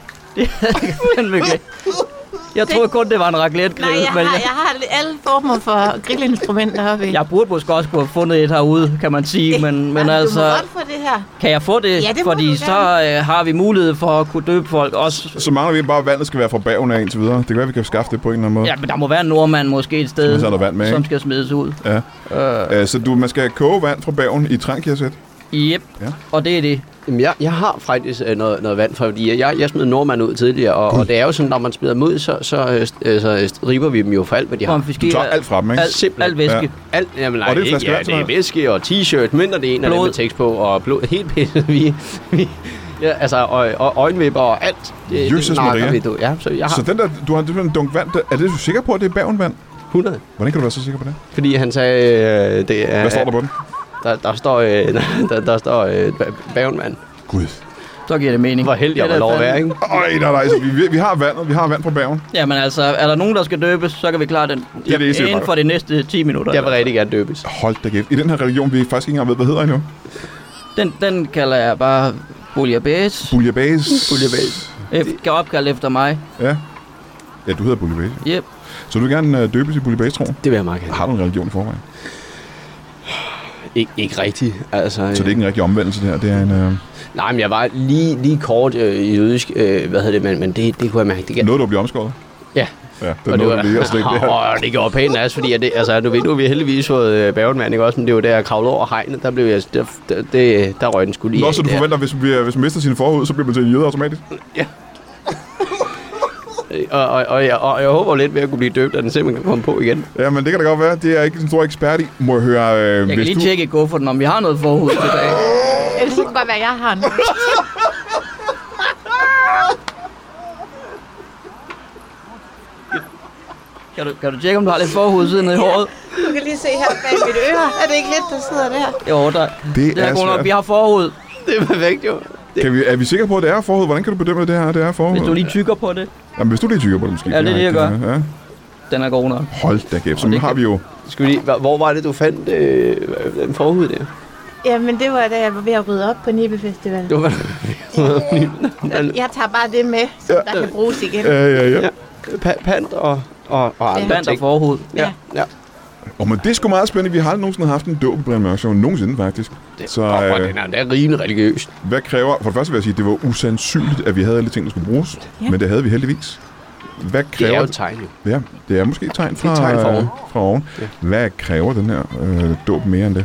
Jeg troede kun, det var en raclette-grill. Nej, jeg har alle former for grillinstrumenter heroppe. Jeg burde måske også kunne have fundet et herude, kan man sige. Men altså, du må godt få det her. Kan jeg få det? Ja, det fordi så har vi mulighed for at kunne døbe folk også. Så mangler vi bare, at vandet skal være fra Bergen af indtil videre. Det kan være, vi kan skaffe det på en eller anden måde. Ja, men der må være en nordmand måske et sted, vand med, som skal smides ud. Ja. Så man skal koge vand fra Bergen i trænkjærsæt? Yep, og det er det. Jamen, jeg har faktisk noget vand, fordi jeg smed nordmand ud tidligere, og det er jo sådan, når man smider dem ud, så riber vi dem jo for alt, hvad de har. Du tager alt fra dem, ikke? Alt væske. Ja. Jamen, og det er det er væske og t-shirt, mindre det ene af dem med tekst på, og blod, helt pænt. Og øjenvipper og alt. Jesus Maria. Så den der, du har en dunk vand, er det du sikker på, at det er Bergenvand? 100. Hvordan kan du være så sikker på det? Fordi han sagde, det er... Hvad står der på den? Der står Bergenvand. Gud. Så giver det mening. Hvor heldig jeg var lov at være, ikke? Nej, vi har vandet. Vi har vand fra Bergen. Jamen altså, er der nogen, der skal døbes, så kan vi klare den inden for de næste 10 minutter. Jeg vil rigtig gerne døbes. Hold da kæft. I den her religion, vi faktisk ikke engang ved, hvad hedder endnu. Den kalder jeg bare Bouillabaisse. Bouillabaisse. Kan opkalde efter mig. Ja, du hedder Bouillabaisse. Yep. Så du vil gerne døbes i Bouillabaisse-troen? Det vil jeg meget gerne. Har du en religion i forvejen? Ikke rigtigt. Altså, så det er ikke en rigtig omvendelse, det her? Det er en... Nej, men jeg var lige kort i jødisk, men det kunne jeg mærke. Noget, du bliver omskåret? Ja. Ja, det er noget, du lige at slække det her. Og det gjorde pænt, altså, fordi nu ved vi heldigvis fået Bergenmand, ikke også? Men det var der, jeg kravlede over hegnet, der blev jeg, der røg den skulle lige. Nå, så du forventer, hvis man mister sin forhud, så bliver man til en jøde automatisk? Ja. Og jeg håber lidt ved at kunne blive døbt, at den simpelthen kan komme på igen. Ja, men det kan da godt være. Det er ikke en stor ekspert i. Må jeg høre... jeg kan lige tjekke i kufferten, om vi har noget forhud til dag. Ellers kan det godt være, jeg har noget. Kan du tjekke, om du har lidt forhud siden i håret? Du kan lige se her bag mit øre. Er det ikke lidt, der sidder der? Jo, det er godt nok. Vi har forhud. Det er perfekt, jo. Er vi sikre på, at det er forhud? Hvordan kan du bedømme, at det er forhud? Hvis du lige tykker på det. Jamen, hvis du lige tykker på det, måske. Ja, det er det, jeg gør. Ja. Den er god nok. Hold da kæft, så nu har vi jo... Hvor var det, du fandt den forhud der? Jamen, det var da jeg var ved at rydde op på Nibe Festival. Jeg tager bare det med, så der kan bruges igen. Ja. Pant og pant og forhud. Ja. Men det er sgu meget spændende. Vi har aldrig nogensinde haft en dåb på Brian Mørk Show. Nogensinde, faktisk. Den er rimelig religiøs. Hvad kræver... For det første vil jeg sige, at det var usandsynligt, at vi havde alle ting, der skulle bruges. Ja. Men det havde vi heldigvis. Hvad kræver... Det er jo et tegn, jo. Ja, det er måske et tegn fra oven. Ja. Hvad kræver den her dåb mere end det?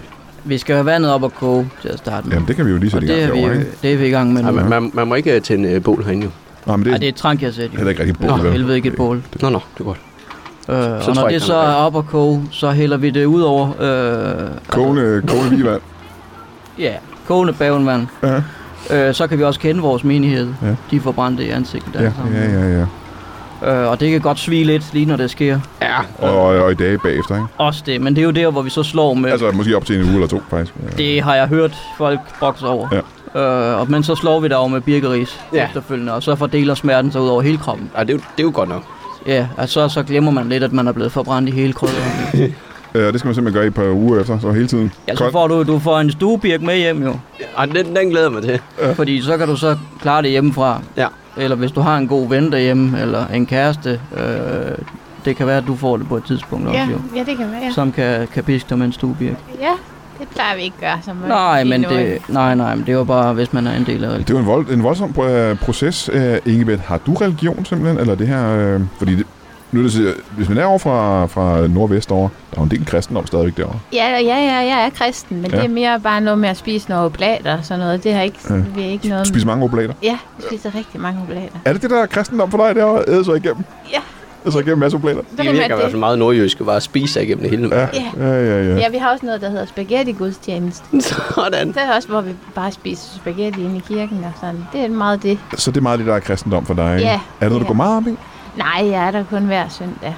Vi skal have vandet op og koge til at starte med. Jamen, det kan vi jo lige sætte i gang med over, ikke? Det er vi i gang med nu. Man må ikke tænde bål herinde jo. Nej, men det er et trankjærsæt jo. Heller ikke rigtig bål. Nå, helvede ikke et bål. Nå, det er godt. Og når det så er op og koge, så hælder vi det ud over... Kogende vigevand. Ja, kogende bagenvand. Ja. Så kan vi også kende vores menighed. Ja. De får brændt i ansigtet. Ja. Og det kan godt svige lidt, lige når det sker. Ja. Og i dage bagefter, ikke? Også det, men det er jo der, hvor vi så slår med... Altså måske op til en uge eller 2, faktisk. Ja. Det har jeg hørt folk brokse over. Ja. Men så slår vi derover med birkeris efterfølgende, og så fordeler smerten sig ud over hele kroppen. Ja, det er jo godt nok. Ja, altså så glemmer man lidt, at man er blevet forbrændt i hele krydderen. Det skal man simpelthen gøre i et par uger efter, så hele tiden. Ja, så får du får en stuebirk med hjem jo. Ja, den glæder mig til. Ja. Fordi så kan du så klare det hjemmefra. Ja. Eller hvis du har en god ven derhjemme, eller en kæreste, det kan være, at du får det på et tidspunkt også jo. Ja, det kan være, ja. Som kan piske dig med en stuebirk. Ja, det plejer vi ikke gøre som nej, men det var bare, hvis man er en del af religion. Det er jo en voldsom proces, Ingebeth. Har du religion simpelthen, eller det her... fordi det, nu er det, hvis man er over fra nordvest over, der er jo en del kristendom stadigvæk derovre. Ja, jeg er kristen, men det er mere bare noget med at spise nogle oblater og sådan noget. Det har ikke, vi er ikke noget... Spise mange oblater? Ja, vi spiser rigtig mange oblater. Er det der er kristendom for dig derovre? Æde så igennem? Ja. Æde så igennem en masse oblater? Det virker i hvert fald meget nordjysk at bare spise sig igennem det hele. Ja. Ja, vi har også noget, der hedder spaghetti-gudstjeneste. Sådan. Det er også, hvor vi bare spiser spaghetti inde i kirken og sådan. Det er meget det. Så det er meget det, der er kristendom for dig, ikke? Ja. Er det noget, du går meget op i? Nej, jeg er der kun hver søndag.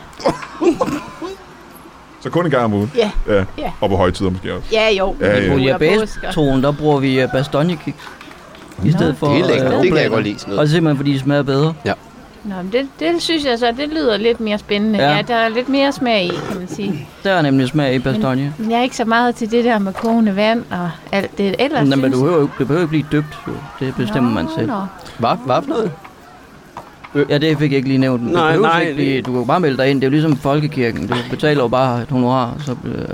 Så kun en gang om ugen? Ja. Og på højtider måske også? Ja, jo. I bouillabaisse-troen, der bruger vi bastogne-kiks. I stedet for det kan jeg godt lide. Og det er simpelthen, fordi de smager bedre. Ja. Nå, men det synes jeg så, det lyder lidt mere spændende. Ja, der er lidt mere smag i, kan man sige. Der er nemlig smag i bastogne. Men jeg er ikke så meget til det der med kogende vand og alt det ellers. Men du behøver ikke blive døbt, jo. Det bestemmer man selv. Hvad for noget? Ja, det fik jeg ikke lige nævnt. Nej. Du kan jo bare melde dig ind. Det er jo ligesom folkekirken. Du betaler jo bare et honorar, så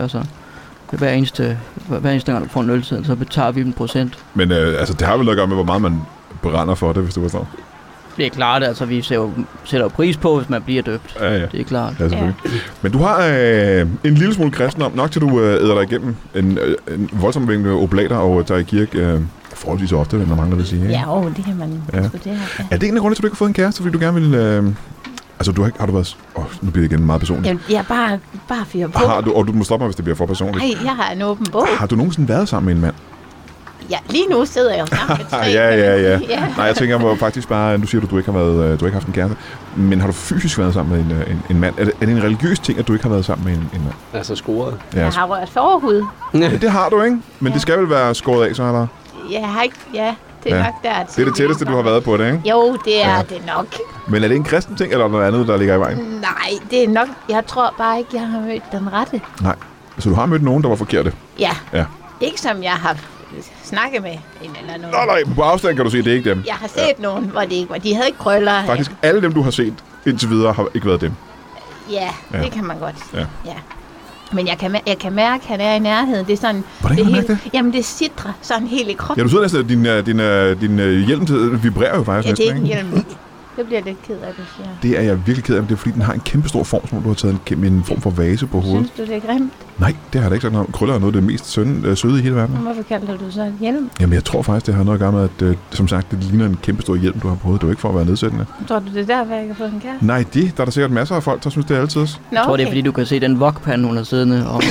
hver eneste gang du får en ølseddel, så betaler vi dem %. Men det har vel noget at gøre med, hvor meget man brænder for det, hvis du forstår. Det er klart, altså vi sætter jo pris på, hvis man bliver døbt. Ja. Det er klart. Ja, selvfølgelig. Men du har en lille smule kristendom, nok til du æder dig igennem en voldsom mængde oblater og tager i kirke forholdsvis ofte, når mange vil sige. Ikke? Ja, det kan man diskutere. Ja. Er det en af grundene til, at du ikke har fået en kæreste, fordi du gerne vil... har du været... nu bliver det igen meget personligt. Ja, bare fyre på. Og du må stoppe mig, hvis det bliver for personligt. Nej, jeg har en åben bog. Har du nogensinde været sammen med en mand? Ja, lige nu sidder jeg jo sammen med 3. Ja. Nej, jeg tænker faktisk bare, nu siger du ikke har haft en kæreste, men har du fysisk været sammen med en mand? Er det en religiøs ting, at du ikke har været sammen med en mand? Altså scoret? Ja, jeg har rørt forhud. Ja, det har du, ikke? Men det skal vel være skåret af, så eller? Jeg har ikke, det er nok der. Det er det tætteste, du har været på det, ikke? Jo, det er det nok. Men er det en kristen ting, eller noget andet, der ligger i vejen? Nej, det er nok, jeg tror bare ikke, jeg har mødt den rette. Nej, så du har mødt nogen, der var forkerte? Ja. Ikke som jeg har snakket med en eller nogen. Nej, på afstand kan du se, det er ikke dem. Jeg har set nogen, hvor det ikke var. De havde ikke krøller. Faktisk alle dem, du har set indtil videre, har ikke været dem. Ja, det kan man godt. Ja. Men jeg kan mærke, at han er i nærheden. Det er sådan... Hvordan kan du mærke det? Jamen, det sidder sådan helt i kroppen. Ja, du sidder næsten, at din hjelm vibrerer jo faktisk næsten, ikke? Ja, det er ikke en hjelm. Det bliver lidt ked af, du siger. Det er jeg virkelig ked af, det er fordi, den har en kæmpe stor form, som du har taget en form for vase på hovedet. Synes du, det er grimt? Nej, det har jeg da ikke sagt noget om. Krøller er noget af det mest søde i hele verden. Hvorfor kalder du så en hjelm? Jamen, jeg tror faktisk, det har noget at gøre med, at som sagt, det ligner en kæmpe stor hjelm, du har på hovedet. Det er jo ikke for at være nedsættende. Tror du, det er derfor, jeg ikke har fået en kæreste? Nej, der er der sikkert masser af folk, der synes, det er altid. Jeg tror, det er, fordi du kan se den wokpande, hun har siddende om.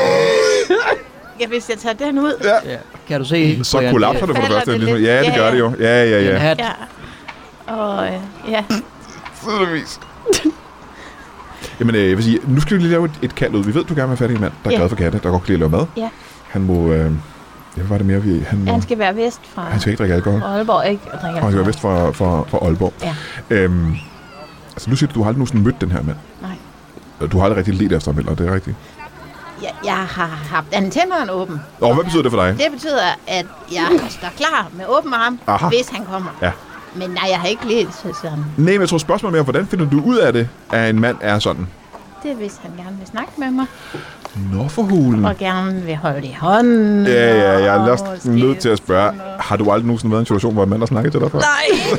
Ja, hvis jeg tager den ud. Ja. Kan du se? Så kollapser det for det første. Ja, det gør det jo. Ja. Og ja. Tydeligvis. Jamen, jeg vil sige, nu skal vi lige lave et kald ud. Vi ved, du gerne vil have fat i en mand, der er glad for katte, der godt kan lide at lave mad. Ja. Han må... hvad var det mere, han skal være vest fra... Han skal ikke drikke alkohol. Aalborg, ikke? Og drikke han skal være vest fra Aalborg. Ja. Altså, nu siger du har aldrig nogensinde mødt den her mand. Nej. Du har aldrig rigtig let efter ham, eller det er rigtigt? Ja, jeg har haft antenneren åben. Og hvad betyder det for dig? Det betyder, at jeg står klar med åben arm, hvis han kommer. Ja. Men nej, jeg har ikke let sådan. Nej, men jeg tror spørgsmålet mere, hvordan finder du ud af det, at en mand er sådan? Det er, hvis han gerne vil snakke med mig. Nå for hulen. Og gerne vil holde det i hånden. Ja, jeg er nødt til at spørge. Har du aldrig nogensinde været i en situation, hvor en mand har snakket til dig før? Nej.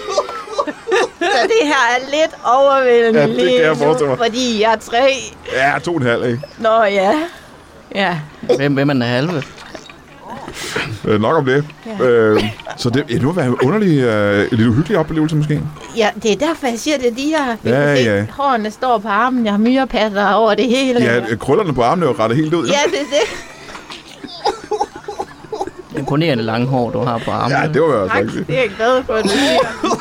Så det her er lidt overvældende lige nu, fordi jeg er 3. Ja, 2,5, ikke? Nå ja. Ja. Hvem er den halve? Nok om det. Ja. Så det må være en underlig, lidt uhyggelig oplevelse måske. Ja, det er derfor, jeg siger det. De her, vi Ja, kan se, ja. hårene står på armen. Jeg har myrepatter over det hele. Ja, krøllerne på armene er jo rettet helt ud. Ja, det er det. Imponerende lange hår, du har på armen. Ja, det var jo Tak, altså det er jeg glad for, at du siger.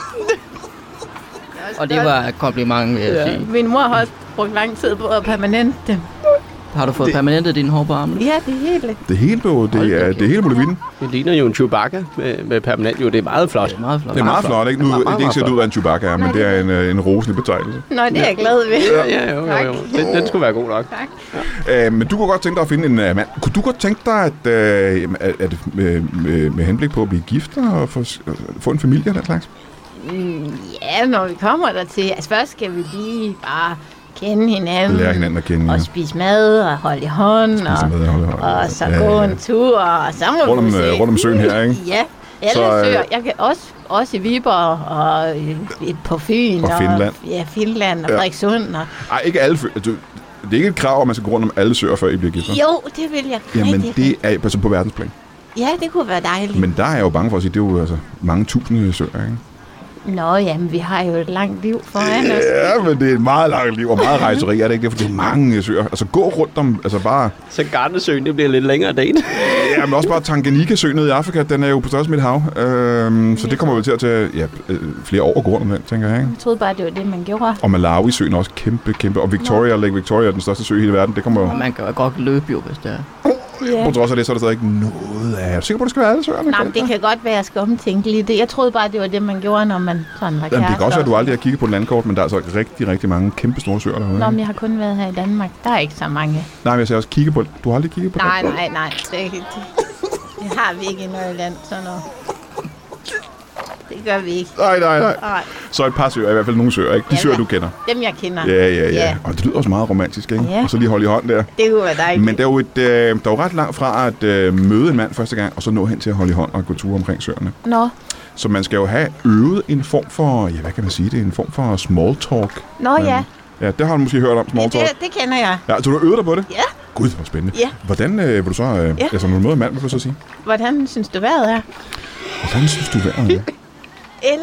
Og det var et kompliment, vil jeg sige. Min mor har også brugt lang tid på at permanente. Har du fået permanentet dine hår på armen? Ja, det er hele. Det hele på, det er hele muligheden. Det ligner jo en Chewbacca med permanent. Jo, det er meget flot. Det er meget flot. Det er meget flot, ikke? Nu det er ikke set ud, hvad en Chewbacca er, men det er en roselig betegnelse. Nå, det er jeg glad ved. Ja, jo. Den skulle være god nok. Tak. Men du kunne godt tænke dig at finde en mand. Kunne du godt tænke dig, at med henblik på at blive gift og få en familie og den slags? Ja, når vi kommer dertil. Altså først skal vi lige bare kende hinanden. Lære hinanden at kende. Og spise mad og holde i hånd. Og så gå en tur. Og så må rundt om søen her, ikke? Ja, alle søer. Jeg kan også i Viborg og på Fyn. Og Finland. Ja, Finland og Frederikssund. Ej, ikke alle det er ikke et krav, at man skal gå rundt om alle søer, før I bliver gift. Jo, det vil jeg rigtig. Jamen, det er altså på verdensplan. Ja, det kunne være dejligt. Men der er jeg jo bange for at sige, det er jo altså mange tusinde søer, ikke? Nå, jamen, vi har jo et langt liv foran os. Ja, men det er et meget langt liv og meget rejseri, er det ikke det? For det er mange søer. Altså gå rundt om, altså bare... Så Garnesøen, det bliver lidt længere date. Ja, men også bare Tanganyika-søen nede i Afrika, den er jo på størrelse med et hav. Så det kommer vel til at tage flere år at gå rundt om den, tænker jeg, ikke? Jeg troede bare, det var det, man gjorde. Og Malawi-søen er også kæmpe. Og Lake Victoria er den største sø i hele verden. Det kommer jo... Man kan jo godt løbe jo, hvis det er. Ja. På trods af det, så er der stadig ikke noget af... Er du sikker på, at det skal være alle søerne? Nej, men det kan godt være, at jeg skal omtænke lidt. Jeg troede bare, det var det, man gjorde, når man sådan var kærester. Det kan også være, at du aldrig har kigget på et landkort, men der er altså rigtig mange kæmpe store søer derude. Nå, men jeg har kun været her i Danmark. Der er ikke så mange. Nej, men jeg sagde også kigge på... Du har aldrig kigget på Nej. Det har vi ikke i Nordjylland, sådan noget. Det gør vi ikke. Nej. Så et par søer, i hvert fald nogle søer, ikke? De søer, du kender. Dem, jeg kender. Ja. Og det lyder også meget romantisk, ikke? Ja. Og så lige holde i hånd der. Det kunne være dejligt. Men der er jo ret langt fra at møde en mand første gang, og så nå hen til at holde i hånd og gå ture omkring søerne. Nå. Så man skal jo have øvet en form for, hvad kan man sige, det er en form for small talk. Nå, ja. Ja, det har du måske hørt om, small talk. Det kender jeg. Ja, så du har øvet dig på det? Ja. Gud, hvor spændende. Ja. Hvordan vil du så, altså når du møder en mand, hvad vil du så sige? Hvordan synes du vejret er? Hvordan synes du vejret er? Eller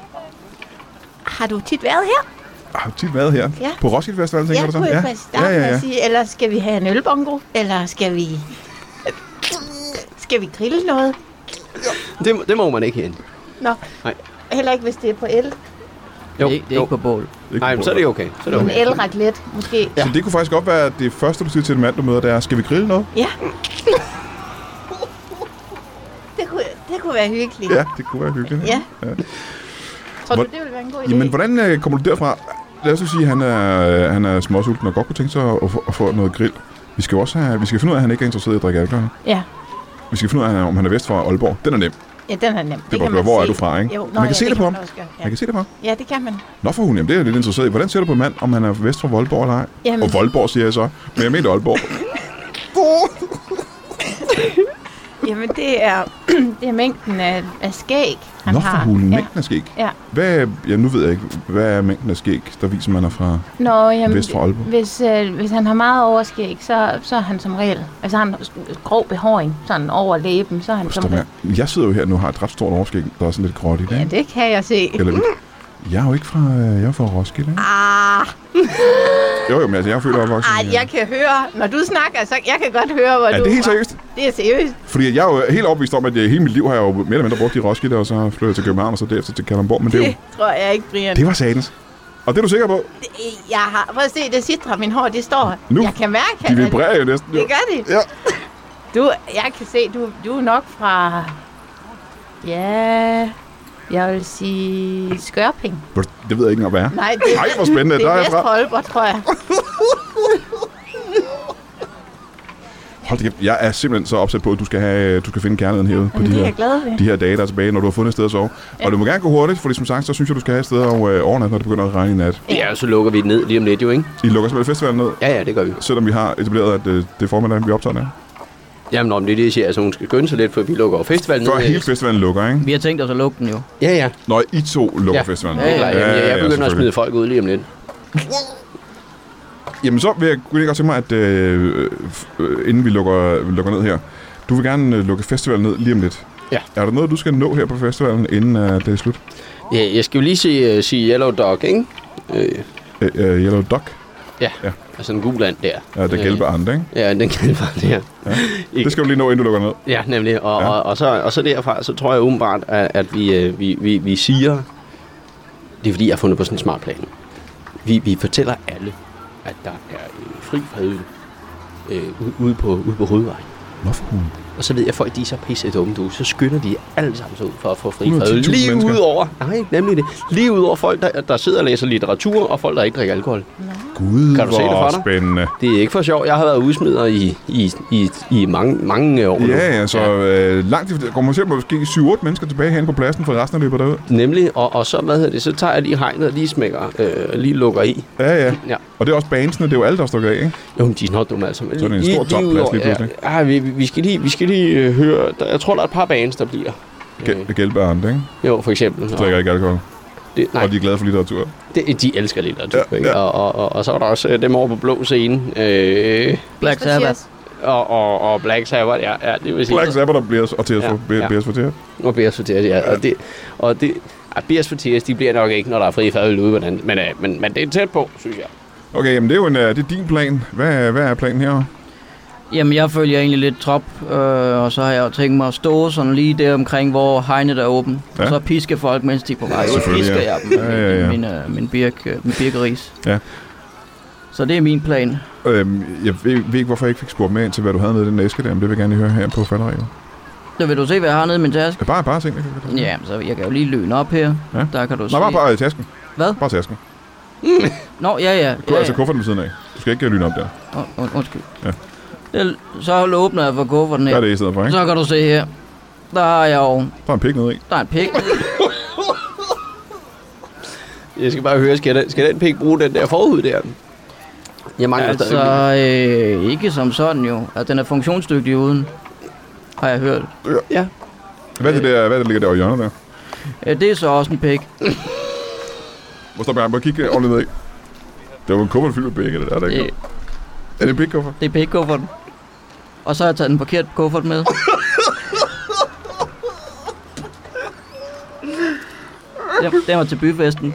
har du tit været her? Har du tit været her? Ja. På Roskilde Festival, tænker du så? Ja, kunne jeg sige. Eller skal vi have en ølbongo? Eller skal vi grille noget? Det må man ikke hen. Nå, nej. Heller ikke, hvis det er på el. Jo, det er ikke på bål. Nej, men så er det okay. Så er det okay. En elraclette, måske. Ja. Så det kunne faktisk godt være, at det første, du siger til en mand, du møder, det er, skal vi grille noget? Ja. Det kunne være hyggeligt. Ja, det kunne være hyggeligt. Ja. Tror du, det ville være en god idé? Jamen, hvordan kommer du derfra? Lad os sige, at han er småsulten og godt kunne tænke sig at få noget grill. Vi skal finde ud af, at han ikke er interesseret i at drikke alkohol. Ja. Vi skal finde ud af, om han er vest fra Aalborg. Den er nem. Ja, den er nem. Det kan man hvor se. Er du fra, ikke? Jo, man kan se det på ham. Ja. Man kan se det på ham. Ja, det kan man. Nå for hun, jamen det er jeg lidt interesseret i. Hvordan ser du på en mand, om han er vest fra Aalborg eller ej? Jamen. Og Aalborg siger jeg så. Men jeg mener Aalborg. Jamen, det er mængden af skæg, han har. Nå for hulen, mængden af skæg. Ja. Nu ved jeg ikke, hvad er mængden af skæg, der viser, man er fra vest fra Aalborg? Hvis han har meget overskæg, så er han som regel, altså han har grov behåring, sådan over læben, så er han som regel. Jeg sidder jo her nu og har et ret stort overskæg, der er sådan lidt gråt i det. Ja, det kan jeg se. Jeg er jo ikke fra, Roskilde. Jo, men altså, jeg er født og opvokset. Jeg kan høre, når du snakker, så jeg kan godt høre, hvor du... Er det helt seriøst? Det er seriøst. Fordi jeg er jo helt overbevist om, at hele mit liv har jeg jo mere eller mindre brugt i Roskilde, og så flyttede jeg til København, og så derefter til Kalundborg. Men det tror jeg ikke, Brian. Det var satans. Og det er du sikker på? Jeg har... Prøv at se, det sidder min hår, det står... Nu? Jeg kan mærke... De vibrerer jo næsten. Det gør de. Ja. Jeg kan se, du er nok fra... Ja... Jeg vil sige Skørping. Det ved jeg ikke engang, hvad er. Nej, hvor spændende. Det er vest for Aalborg, tror jeg. Hold da, jeg er simpelthen så opsat på, at du skal finde kærligheden herude på de her dage, der er tilbage, når du har fundet et sted at sove. Ja. Og det må gerne gå hurtigt, for som sagt, så synes jeg, du skal have et sted at overnat, når det begynder at regne i nat. Ja, så lukker vi det ned lige om lidt jo, ikke? I lukker simpelthen festivalen ned? Ja, det gør vi. Selvom vi har etableret, at det er formiddag, vi optager der. Jamen, om det er det, jeg siger. Altså, hun skal skynde sig lidt, for vi lukker festivalen ned. Før hele festivalen lukker, ikke? Vi har tænkt os at lukke den jo. Ja. Når I to lukker festivalen. Ja, jeg begynder at smide folk ud lige om lidt. Jamen så vil jeg godt tænke mig, at inden vi lukker ned her, du vil gerne lukke festivalen ned lige om lidt. Ja. Er der noget, du skal nå her på festivalen, inden det er slut? Ja, jeg skal jo lige sige Yellow Dog, ikke? Yellow Dog? Ja, altså en gul and der. Ja, det gælder andre, ikke? Ja, den gælder der. Ja. Det skal du lige nå, inden du lukker ned. Ja, nemlig. Og så derfra, så tror jeg umiddelbart, at vi siger, det er fordi, jeg har fundet på sådan en smart plan. Vi fortæller alle, at der er fri fadøl ude på hovedvejen. Hvorfor? Og så ved jeg, at folk de er så pisse dumme, så skynder de alle sammen ud for at få fri fadøl. Lige ud over, nej, nemlig det. Lige ud over folk, der sidder og læser litteratur, og folk, der ikke drikker alkohol. Gud, kan du se det for dig? Spændende. Det er ikke for sjov. Jeg har været udsmider i mange år nu. Ja, altså langt efter. Kommer til måske 7-8 mennesker tilbage herinde på pladsen for resten af løbet derude. Nemlig, og så, så tager jeg lige hegnet og lige smækker, lige lukker i. Ja. Og det er også banesene, det er jo alle, der står af, ikke? Jo, de er nok dumme altså. Så er det en stor topplads lige pludselig. Ja, vi skal lige høre, jeg tror, der er et par bands, der bliver. Gælbærende, ikke? Jo, for eksempel. De drikker ikke alkohol. Nej. Og de er glade for litteratur. De elsker litteratur, ikke? Og så er der også dem over på blå scene. Black Sabbath. Og Black Sabbath, ja, det vil sige. Black Sabbath og Beers for Tears. Og Beers for Tears, ja. Og det Beers for Tears, de bliver nok ikke, når der er fri fadøl ude, men det er tæt på, synes jeg. Okay, jamen det er jo det er din plan. Hvad er planen her? Jamen, jeg følger egentlig lidt trop, og så har jeg tænkt mig at stå sådan lige der omkring, hvor hegnet er åben. Ja. Og så pisker folk, mens de er på vej. Så pisker jeg dem min birkeris. Ja. Så det er min plan. Jeg ved ikke, hvorfor jeg ikke fik spurgt med ind til, hvad du havde med i den æske der, men det vil jeg gerne høre her på falderæbet. Så vil du se, hvad jeg har nede i min taske? Bare ting. Ja, så jeg kan jo lige løne op her. Ja. Der kan du se. Bare tasken. Hvad? Bare tasken. Nå, ja. Du har altså kufferten ved siden af. Du skal ikke løne op der. Undskyld. Ja. Så åbner jeg for kufferten her. Der er det i stedet for, ikke? Så kan du se her. Der har jeg jo... Der er en pik nede i. Der er en pik. Jeg skal bare høre, skal den pik bruge den der forhud der? Jeg mangler altså, ikke som sådan jo. Altså, den er funktionsdygtig uden, har jeg hørt. Ja. Hvad er det ligger der over hjørnet der? Ja, det er så også en pik. Hvor står jeg bare kigge ordentligt ned i? Det var en kuffert fyldt med pikke, det der ikke? Er det en pik-kuffert? Det er pik-kufferten. Og så har jeg taget den forkerte kuffert med. Den var til byfesten.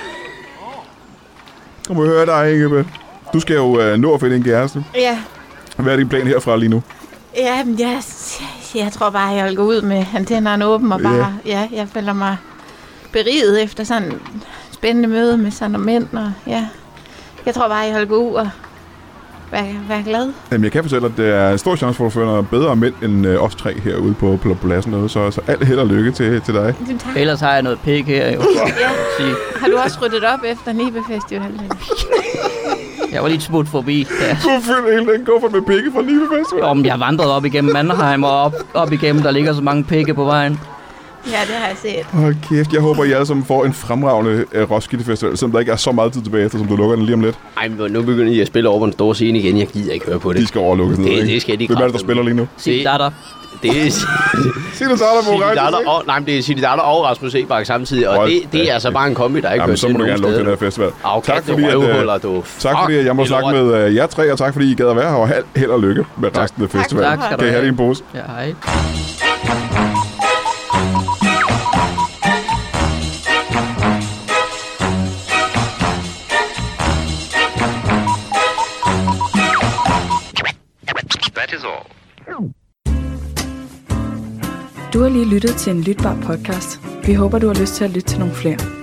Nu må jeg høre dig, Ingeborg. Du skal jo nå at finde en kæreste. Ja. Hvad er din plan herfra lige nu? Ja, jeg tror bare, jeg vil gå ud med antennerne åbne og bare... Ja, jeg føler mig beriget efter sådan en spændende møde med sådan nogle mænd. Og jeg tror bare, jeg vil gå ud og være glad. Jamen, jeg kan fortælle, at det er en stor chance for, at du finder bedre mænd end os tre herude på pladsen noget. Så alt held og lykke til dig. Ellers har jeg noget pik her jo. Ja. Har du også ryddet op efter Nibe Festival? Jeg var lige smut forbi. Ja. Du følte hele den kuffert med pikke fra Nibe Festival? Om jeg vandrede op igennem Mannheim og op igennem, der ligger så mange pikke på vejen. Ja, det har jeg set. Hold kæft, jeg håber, I alle sammen får en fremragende Roskilde Festival, selvom der ikke er så meget tid tilbage efter, som du lukker den lige om lidt. Ej, men nu begynder I at spille over på den store scene igen. Jeg gider ikke høre på det. De skal overlukkes ned, ikke? Det skal de. Hvem er det, der spiller lige nu? Siddhartha. Det er Siddhartha det er Siddhartha og Rasmus Sebak samtidig, og det er altså bare en kombi, der ikke kører til nogen steder. Så må du gerne lukke den her festival. Okay, tak fordi jeg må snakke med jer tre, og tak fordi I gad at være her, og held og lykke med resten af festivalen. Tak skal du have. Kan I have din pose? Ja, hej. Du har lige lyttet til en lytbar podcast. Vi håber, du har lyst til at lytte til nogle flere.